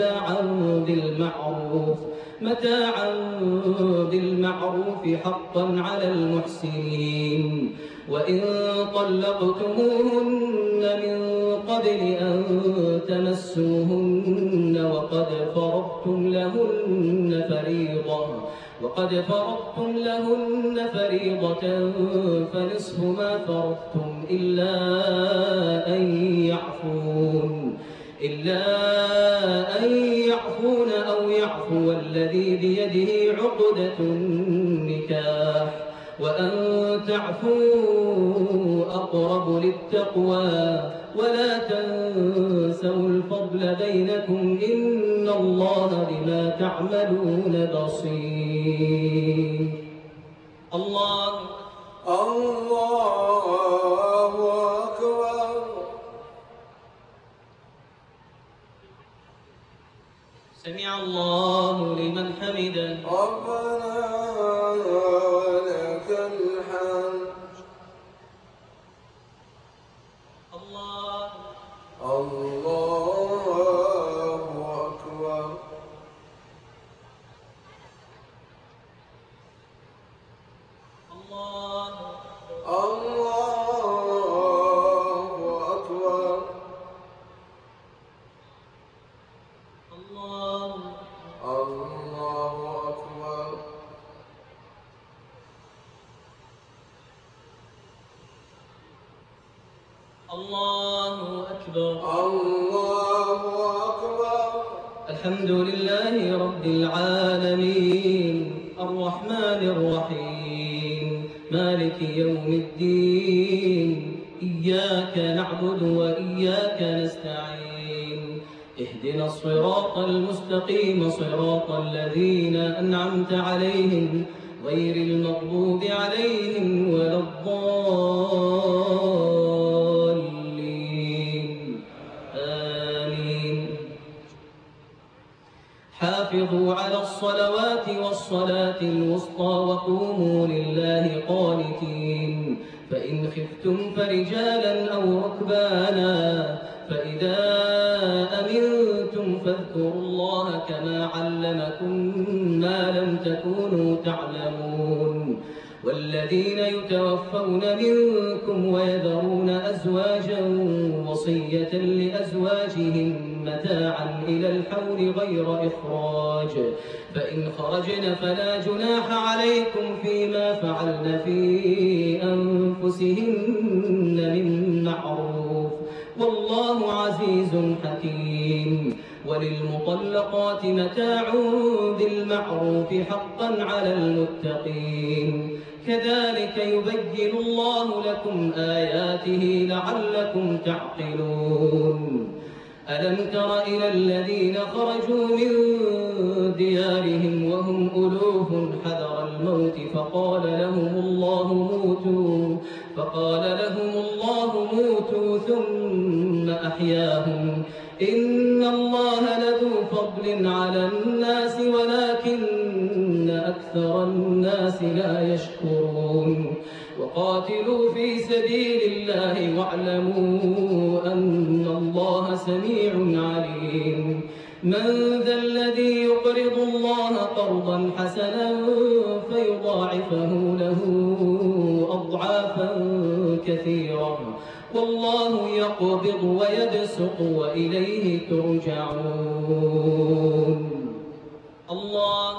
متاعا بالمعروف حقا على المحسنين وإن طلقتموهن من قبل أن تمسوهن وقد فرضتم لهن فريضة فنصف ما فرضتم إلا أن يعفون أو يعفو الذي بيده عقدة النكاح وأن تعفوا أقرب للتقوى ولا تنسوا الفضل بينكم إن الله بما تعملون بصير. الله أكبر. سمع الله لمن حمده. ربنا لك الحمد. الله أكبر. الله أكبر. الله أكبر. الله أكبر. الله أكبر. الحمد لله رب العالمين الرحمن الرحيم مالك يوم الدين إياك نعبد وإياك نستعين اهدنا الصراط المستقيم صراط الذين أنعمت عليهم غير المغضوب عليهم ولا الضالين آمين. حافظوا على الصلوات والصلاة الوسطى وقوموا لله قانتين فإن خفتم فرجالا أو ركبانا فإذا أمنتم فاذكروا الله كما علمكم ما لم تكونوا تعلمون والذين يتوفون منكم ويذرون أزواجا وصية لأزواجهم متاعا إلى الحول غير إخراج فإن خرجن فلا جناح عليكم فيما فعلن في أنفسهن من معروف والله عزيز حكيم. وللمطلقات متاع بالمعروف حقا على المتقين كذلك يبين الله لكم آياته لعلكم تعقلون. ألم تر إلى الذين خرجوا من ديارهم وهم ألوف حذر الموت فقال لهم الله موتوا ثم أحياهم إن الله لذو فضل على الناس ولكن أكثر الناس لا يشكرون. وقاتلوا في سبيل الله واعلموا أن الله سميع عليم. من ذا الذي يقرض الله قرضا حسنا فيضاعفه له أضعافا كثيرة والله يقبض ويبسط وإليه ترجعون. الله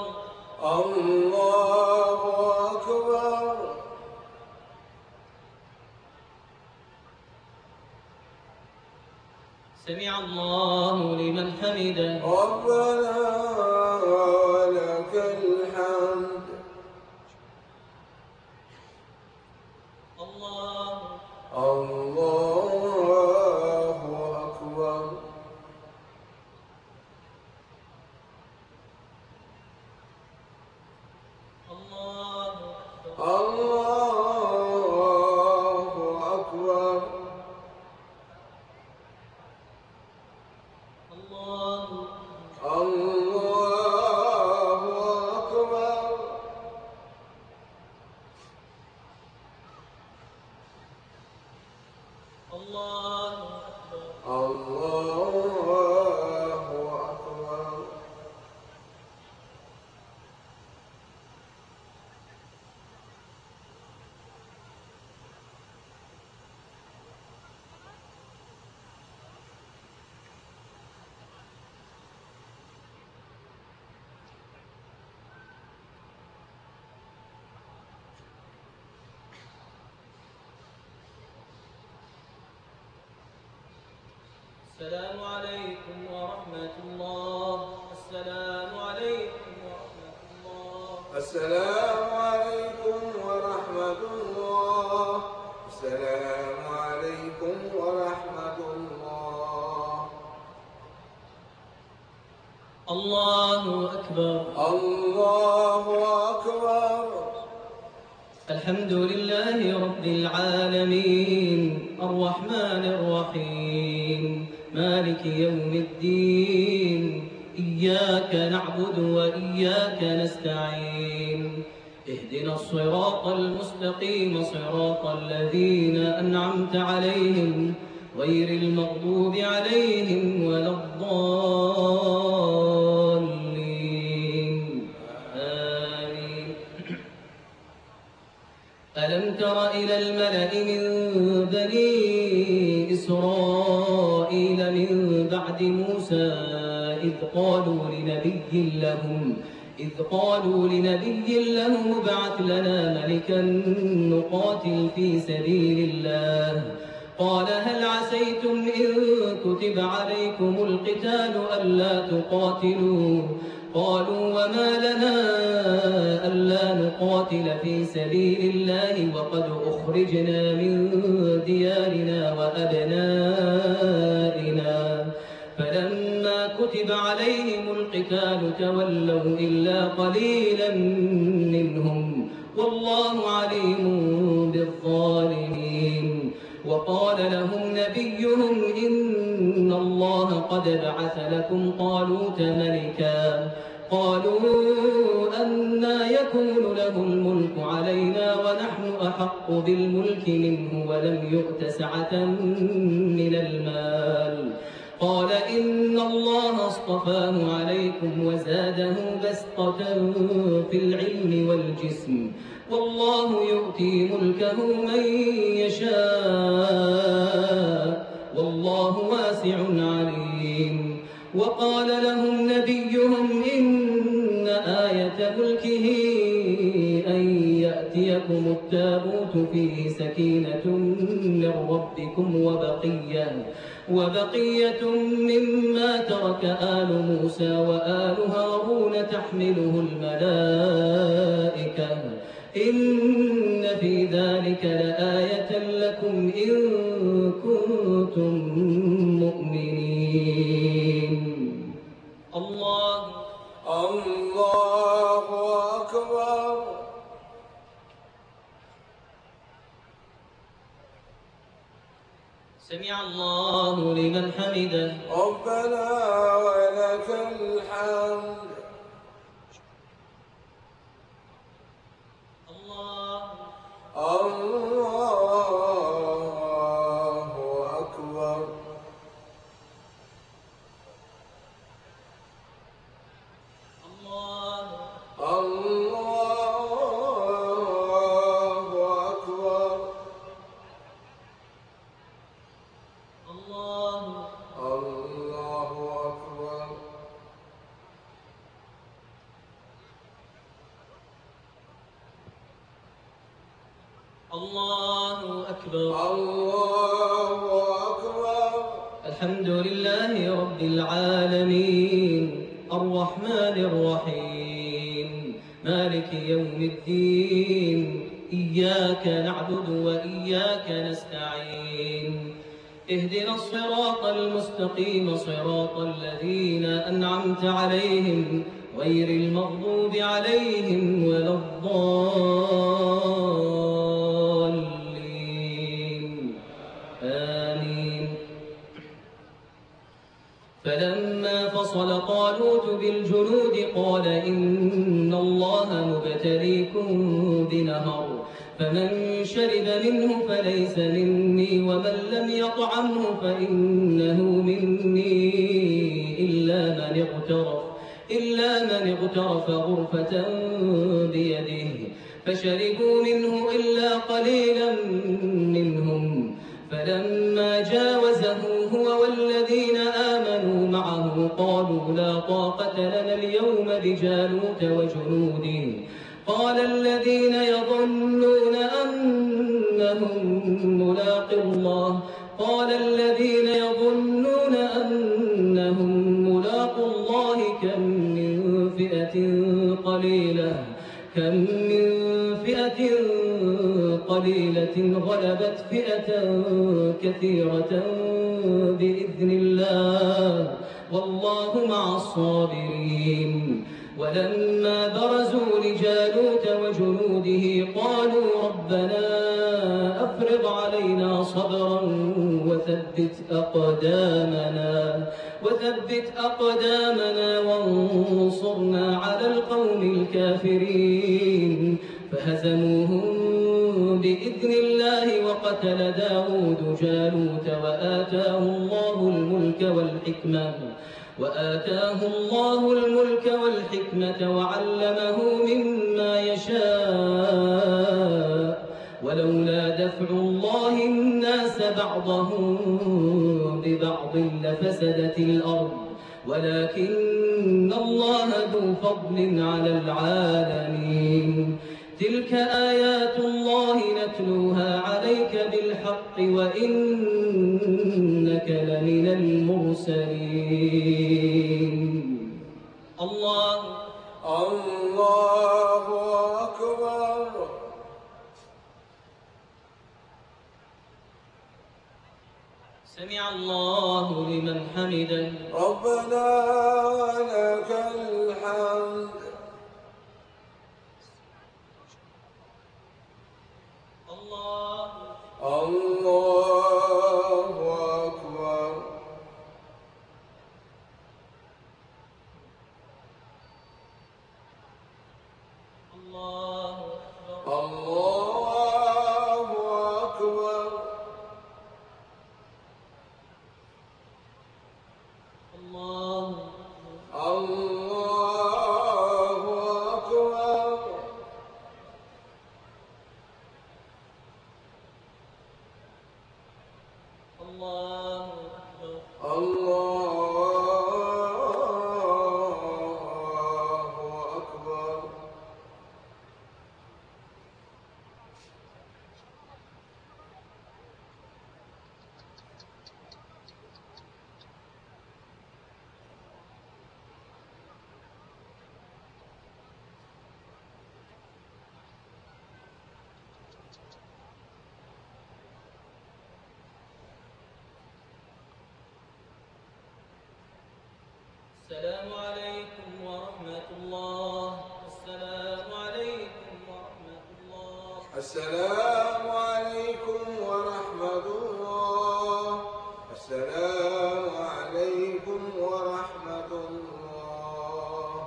أكبر. سمع الله لمن حمده. ربنا لك الحمد. السلام عليكم ورحمة الله. السلام عليكم ورحمة الله. السلام عليكم ورحمة الله. السلام عليكم ورحمة الله. الله أكبر. الله أكبر. الحمد لله رب العالمين الرحمن الرحيم مالك يوم الدين إياك نعبد وإياك نستعين اهدنا الصراط المستقيم صراط الذين أنعمت عليهم غير المغضوب عليهم ولا الضالين آمين. ألم تر إلى الملأ من بني إسرائيل من بعد موسى إذ قالوا لنبي لهم ابعث لنا ملكا نقاتل في سبيل الله قال هل عسيتم إن كتب عليكم القتال ألا تقاتلوا قالوا وما لنا ألا نقاتل في سبيل الله وقد أخرجنا من ديارنا وأبنائنا فلما كتب عليهم القتال تولوا إلا قليلا منهم والله عليم بالظالمين. وقال لهم نبيهم إن الله قد بعث لكم طالوت ملكا قالوا أنى يكون له الملك علينا ونحن أحق بالملك منه ولم يؤت سعة من المال قال إن الله اصطفاه عليكم وزاده بسطة في العلم والجسم والله يؤتي ملكه من يشاء والله واسع عليم. وقال لهم نبيهم إن آية ملكه أن يأتيكم التابوت فيه سكينة من ربكم وبقية مما ترك آل موسى وآل هارون تحمله الملائكة إن في ذلك لآية لكم إن كنتم مؤمنين. الله أكبر. سمع الله لمن حمده ربنا ولك الحمد. الله أكبر. الله أكبر. الله أكبر. الله أكبر. الله أكبر. الحمد لله رب العالمين الرحمن الرحيم مالك يوم الدين إياك نعبد وإياك نستعين اهدنا الصراط المستقيم صراط الذين أنعمت عليهم غير المغضوب عليهم ولا الضالين فلما فصل طالوت بالجنود قال إن الله مبتليكم بنهر فمن شرب منه فليس مني ومن لم يطعمه فإنه مني إلا من اغترف غرفة بيده فشربوا منه إلا قليلا منهم فلما جاوزه هو والذين آمنوا معه قالوا لا طاقة لنا اليوم بجالوت وجنوده قال الذين يظنون أنهم ملاقو الله كم من فئة قليلة غلبت فئة كثيرة بإذن الله والله مع الصابرين ولما برزوا لجالوت وجنوده قالوا ربنا أفرغ علينا صبرا وثبت أقدامنا وانصرنا على القوم الكافرين فهزموهم بإذن الله وقتل داود جالوت وآتاه الله الملك والحكمة وعلمه مما يشاء ولولا دفع الله الناس بعضهم ببعض لفسدت الأرض ولكن الله ذو فضل على العالمين تلك آيات الله نتلوها عليك بالحق وإنك لمن المرسلين الله أكبر سمع الله لمن حمده ربنا ولك الحمد الله أكبر الله أكبر الله أكبر الله أكبر السلام عليكم ورحمة الله السلام عليكم ورحمة الله السلام عليكم ورحمة الله السلام عليكم ورحمة الله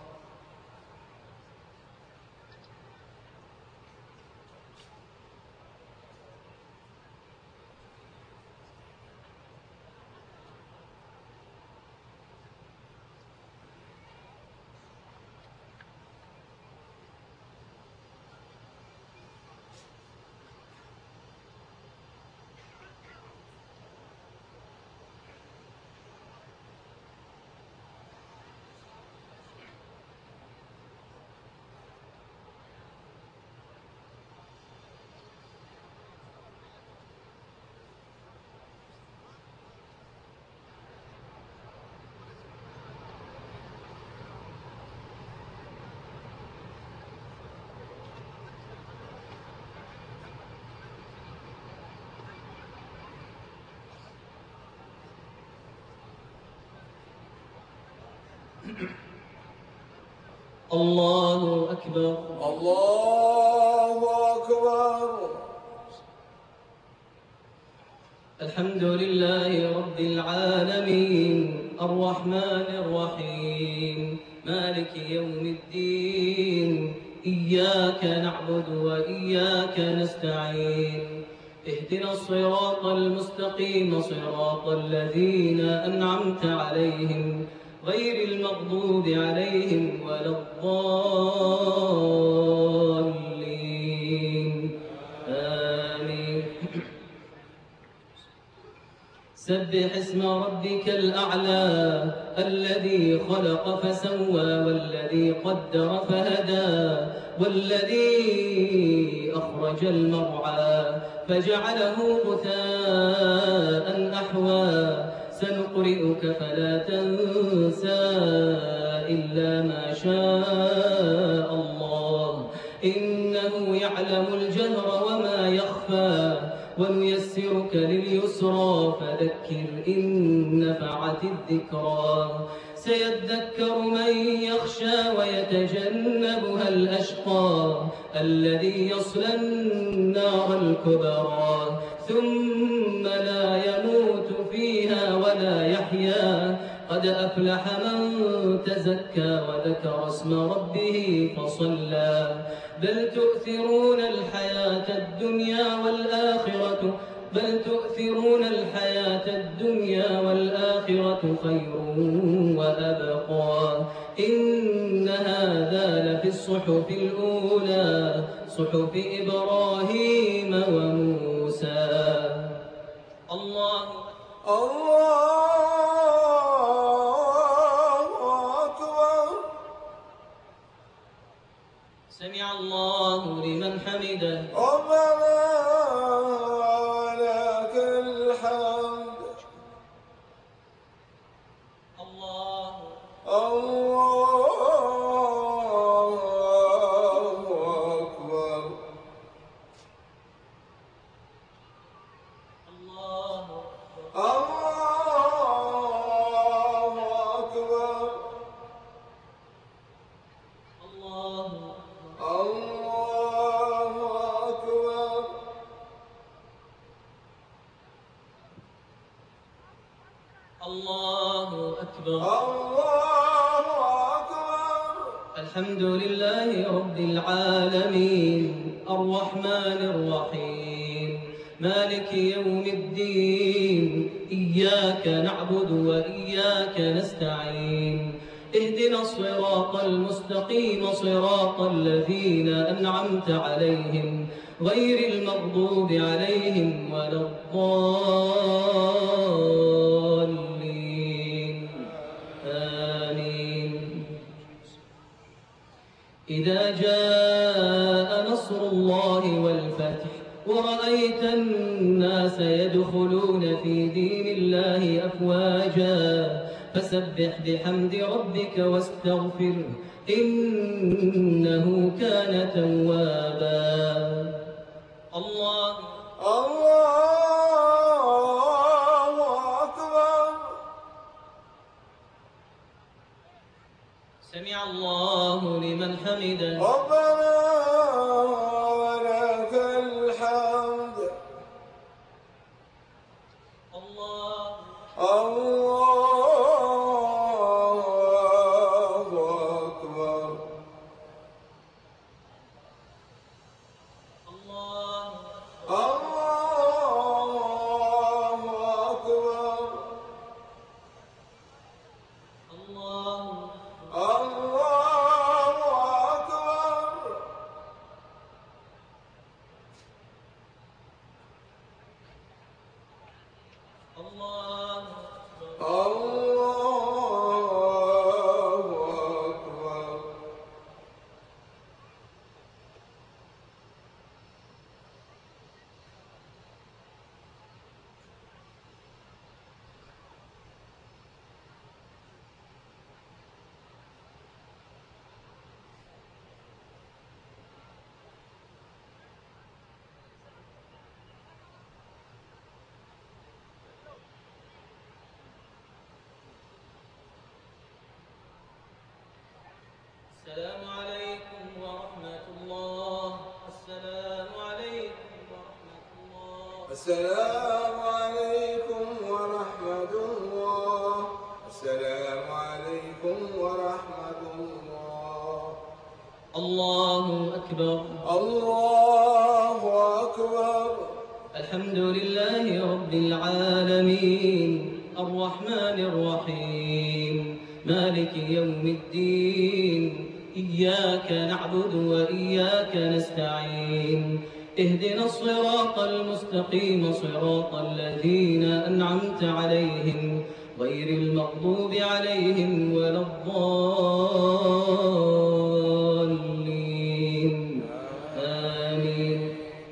الله أكبر الله أكبر الحمد لله رب العالمين الرحمن الرحيم مالك يوم الدين إياك نعبد وإياك نستعين اهدنا الصراط المستقيم صراط الذين أنعمت عليهم غير المغضوب عليهم ولا الضالين آمين. سبح اسم ربك الأعلى الذي خلق فسوى والذي قدر فهدى والذي أخرج المرعى فجعله غثاء أحوى سنقرئك فلا تنسى إلا ما شاء الله إنه يعلم الجهر وما يخفى ونيسرك لليسرى فذكر إن نفعت الذكرى سيذكر من يخشى ويتجنبها الأشقى الذي يصلى النار الكبرى ثم لا يموت فيها ولا يحيا قد أفلح من تزكى وذكر اسم ربه فصلى بل تؤثرون الحياة الدنيا والآخرة خير وأبقى إن هذا لفي الصحف الأولى صحف إبراهيم وموسى. الله أكبر. سمع الله لمن حمده. ربنا ولك الحمد. الله أكبر. الله أكبر. الله أكبر. الله أكبر. الله أكبر. الحمد لله رب العالمين الرحمن الرحيم مالك يوم الدين إياك نعبد وإياك نستعين اهدنا الصراط المستقيم صراط الذين أنعمت عليهم غير المغضوب عليهم ولا الضالين آمين. إذا جاء نصر الله والفتح ورأيت الناس يدخلون في دين الله أفواجا فسبح بحمد ربك واستغفره إنه كان توابا. الله أكبر. سمع الله لمن حمده. ربنا ولك الحمد. الله أكبر. الله أكبر. الله أكبر. الله أكبر. السلام عليكم ورحمة الله. السلام عليكم ورحمة الله. السلام عليكم ورحمة الله. الحمد لله رب العالمين الرحمن الرحيم مالك يوم الدين إياك نعبد وإياك نستعين اهدنا الصراط المستقيم صراط الذين أنعمت عليهم غير المغضوب عليهم ولا الضالين آمين.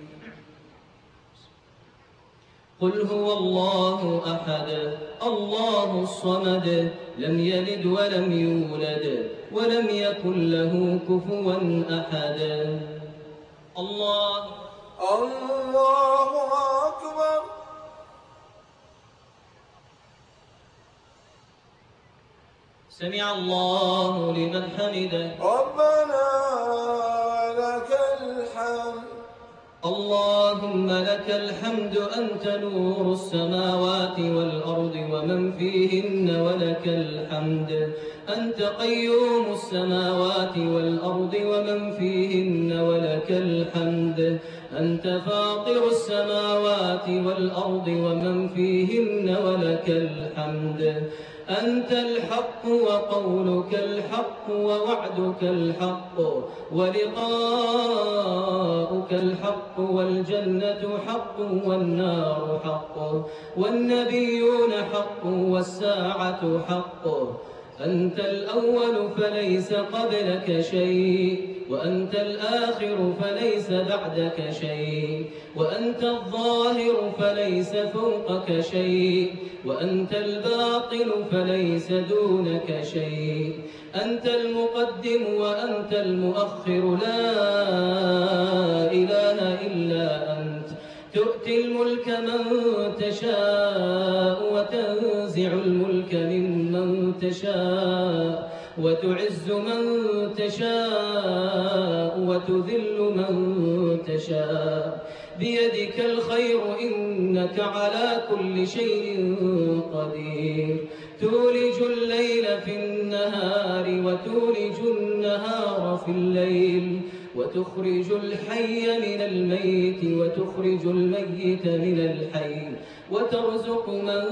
قل هو الله أحد الله الصمد لم يلد ولم يولد ولم يكن له كفوا أحد. الله أكبر. سمع الله لمن حمده ربنا لك الحمد. اللهم لك الحمد أنت نور السماوات والأرض ومن فيهن ولك الحمد أنت قيوم السماوات والأرض ومن فيهن ولك الحمد أنت فاطر السماوات والأرض ومن فيهن ولك الحمد أنت الحق وقولك الحق ووعدك الحق ولقاؤك الحق والجنة حق والنار حق والنبيون حق والساعة حق أنت الأول فليس قبلك شيء وأنت الآخر فليس بعدك شيء وأنت الظاهر فليس فوقك شيء وأنت الباطن فليس دونك شيء أنت المقدم وأنت المؤخر لا إله إلا أنت تؤتي الملك من تشاء وتنزع الملك ممن تشاء وتعز من تشاء وتذل من تشاء بيدك الخير إنك على كل شيء قدير تولج الليل في النهار وتولج النهار في الليل وتخرج الحي من الميت وتخرج الميت من الحي وترزق من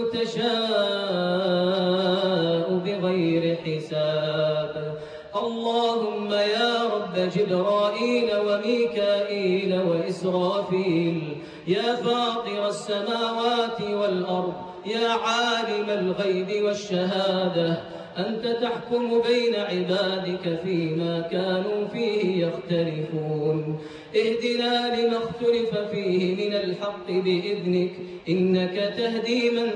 تشاء بغير حساب. اللهم يا رب جبرائيل وميكائيل وإسرافيل يا فاطر السماوات والأرض يا عالم الغيب والشهادة أنت تحكم بين عبادك فيما كانوا فيه يختلفون اهدنا لما اختلف فيه من الحق بإذنك إنك تهدي من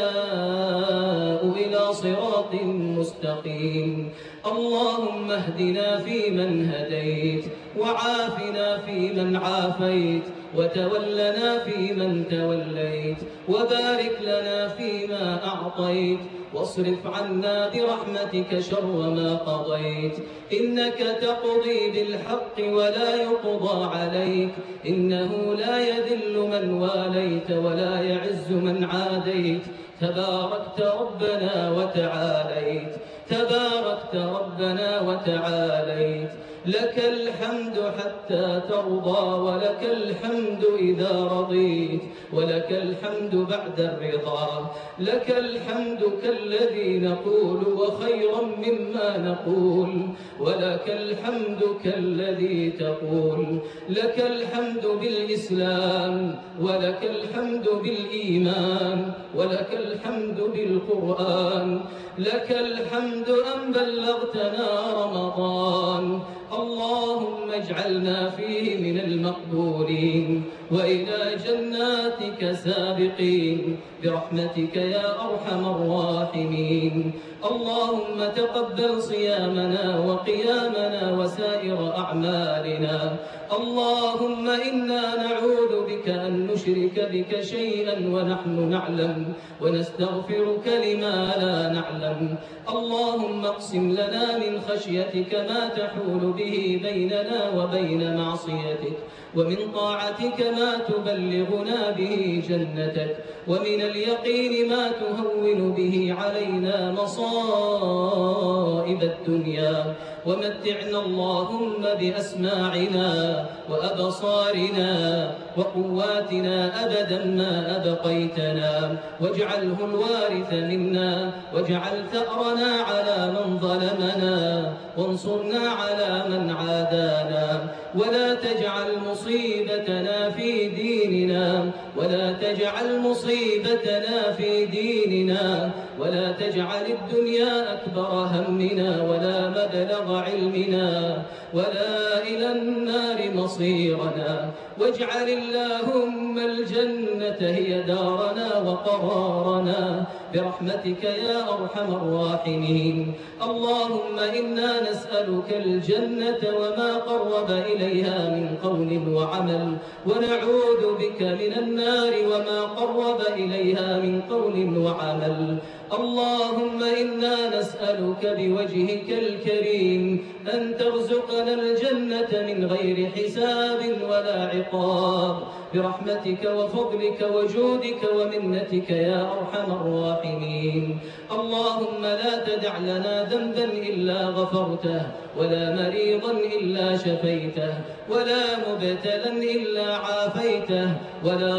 تشاء إلى صراط مستقيم. اللهم اهدنا فيمن هديت وعافنا فيمن عافيت وتولنا فيمن توليت وبارك لنا فيما أعطيت واصرف عنا برحمتك شر ما قضيت إنك تقضي بالحق ولا يقضى عليك إنه لا يذل من واليت ولا يعز من عاديت تباركت ربنا وتعاليت تباركت ربنا وتعاليت لك الحمد حتى ترضى ولك الحمد إذا رضيت ولك الحمد بعد الرضا لك الحمد كالذي نقول وخيرا مما نقول ولك الحمد كالذي تقول لك الحمد بالإسلام ولك الحمد بالإيمان ولك الحمد بالقرآن لك الحمد أن بلغتنا رمضان اللهم اجعلنا فيه من المقبولين وإلى جناتك سابقين برحمتك يا أرحم الراحمين. اللهم تقبل صيامنا وقيامنا وسائر أعمالنا. اللهم إنا نعوذ بك أن نشرك بك شيئا ونحن نعلم ونستغفرك لما لا نعلم. اللهم اقسم لنا من خشيتك ما تحول به بيننا وبين معصيتك ومن طاعتك ما تبلغنا به جنتك ومن اليقين ما تهون به علينا مصائب الدنيا ومتعنا اللهم بأسماعنا وأبصارنا وقواتنا أبدا ما أبقيتنا، واجعله الوارث منا، واجعل ثأرنا على من ظلمنا، وانصرنا على من عادانا، ولا تجعل مصيبتنا في ديننا، ولا تجعل مصيبتنا في ديننا، ولا تجعل الدنيا أكبر همنا ولا مبلغ علمنا ولا إلى النار مصيرنا، واجعل اللهم الجنة هي دارنا وقرارنا برحمتك يا أرحم الراحمين. اللهم إنا نسألك الجنة وما قرب إليها من قول وعمل، ونعوذ بك من النار وما قرب إليها من قول وعمل. اللهم إنا نسألك بوجهك الكريم أن ترزقنا الجنة من غير حساب ولا عقاب برحمتك وفضلك وجودك ومنتك يا أرحم الراحمين. اللهم لا تدع لنا ذنبا إلا غفرته، ولا مريضا إلا شفيته، ولا مبتلا إلا عافيته، ولا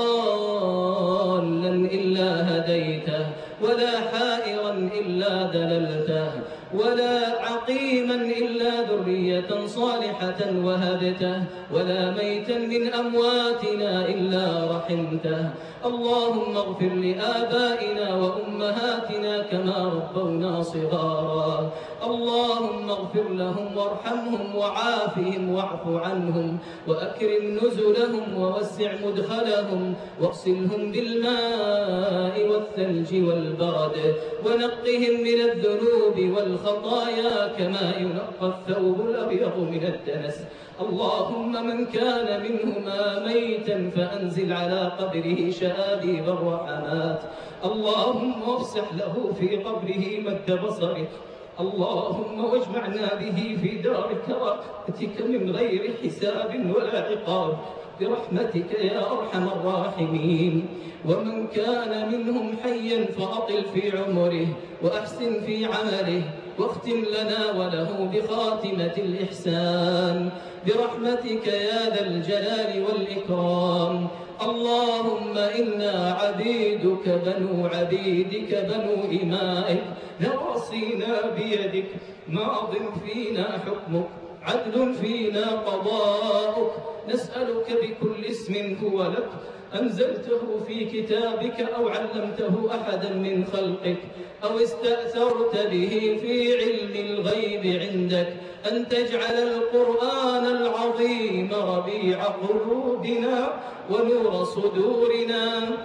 ضالا إلا هديته، ولا حائرا إلا دللته، ولا عقيما إلا ذرية صالحة وهبته، ولا ميتا من أمواتنا إلا رحمته. اللهم اغفر لآبائنا وأمهاتنا كما ربونا صغارا. اللهم اغفر لهم وارحمهم وعافهم واعف عنهم وأكرم نزلهم ووسع مدخلهم واغسلهم بالماء والثلج والبرد ونقهم من الذنوب والخطايا كما ينقى الثوب الأبيض من الدنس. اللهم من كان منهما ميتا فأنزل على قبره شآبيب الرحمات. اللهم افسح له في قبره مد بصره. اللهم واجمعنا به في دار كرامتك من غير حساب ولا عقاب برحمتك يا أرحم الراحمين. ومن كان منهم حيا فأطل في عمره وأحسن في عمله واختم لنا وله بخاتمة الإحسان برحمتك يا ذا الجلال والإكرام. اللهم إنا عبيدك بنو عبيدك بنو إمائك نواصينا بيدك ماض فينا حكمك عدل فينا قضاؤك. نسألك بكل اسم هو لك أنزلته في كتابك أو علمته أحدا من خلقك أو استأثرت به في علم الغيب عندك أن تجعل القرآن العظيم ربيع قلوبنا ونور صدورنا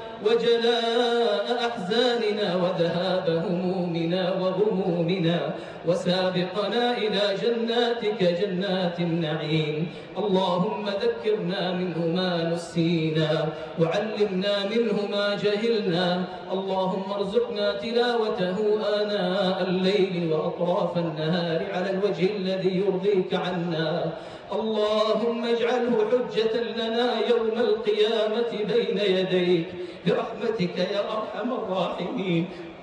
وجلاء أحزاننا وذهاب همومنا وغمومنا وسابقنا إلى جناتك جنات النعيم. اللهم ذكرنا منه ما نسينا وعلمنا منه ما جهلنا. اللهم ارزقنا تلاوته آناء الليل وأطراف النهار على الوجه الذي يرضيك عنا. اللهم اجعله حجة لنا يوم القيامة بين يديك برحمتك يا أرحم الراحمين.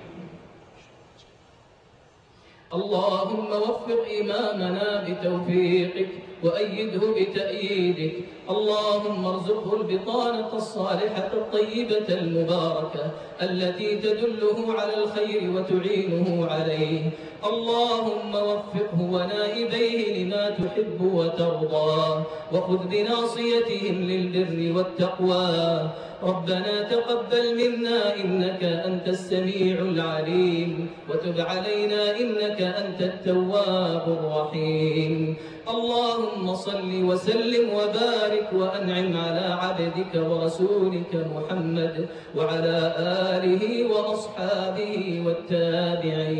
اللهم وفق إمامنا بتوفيقك وأيده بتأييدك. اللهم ارزقه البطانة الصالحة الطيبة المباركة التي تدله على الخير وتعينه عليه. اللهم وفقه ونائبيه لما تحب وترضى وخذ بناصيتهم للبر والتقوى. ربنا تقبل منا إنك أنت السميع العليم وتب علينا إنك أنت التواب الرحيم. اللهم صل وسلم وبارك وأنعم على عبدك ورسولك محمد وعلى آله وأصحابه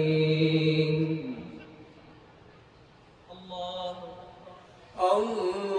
والتابعين. الله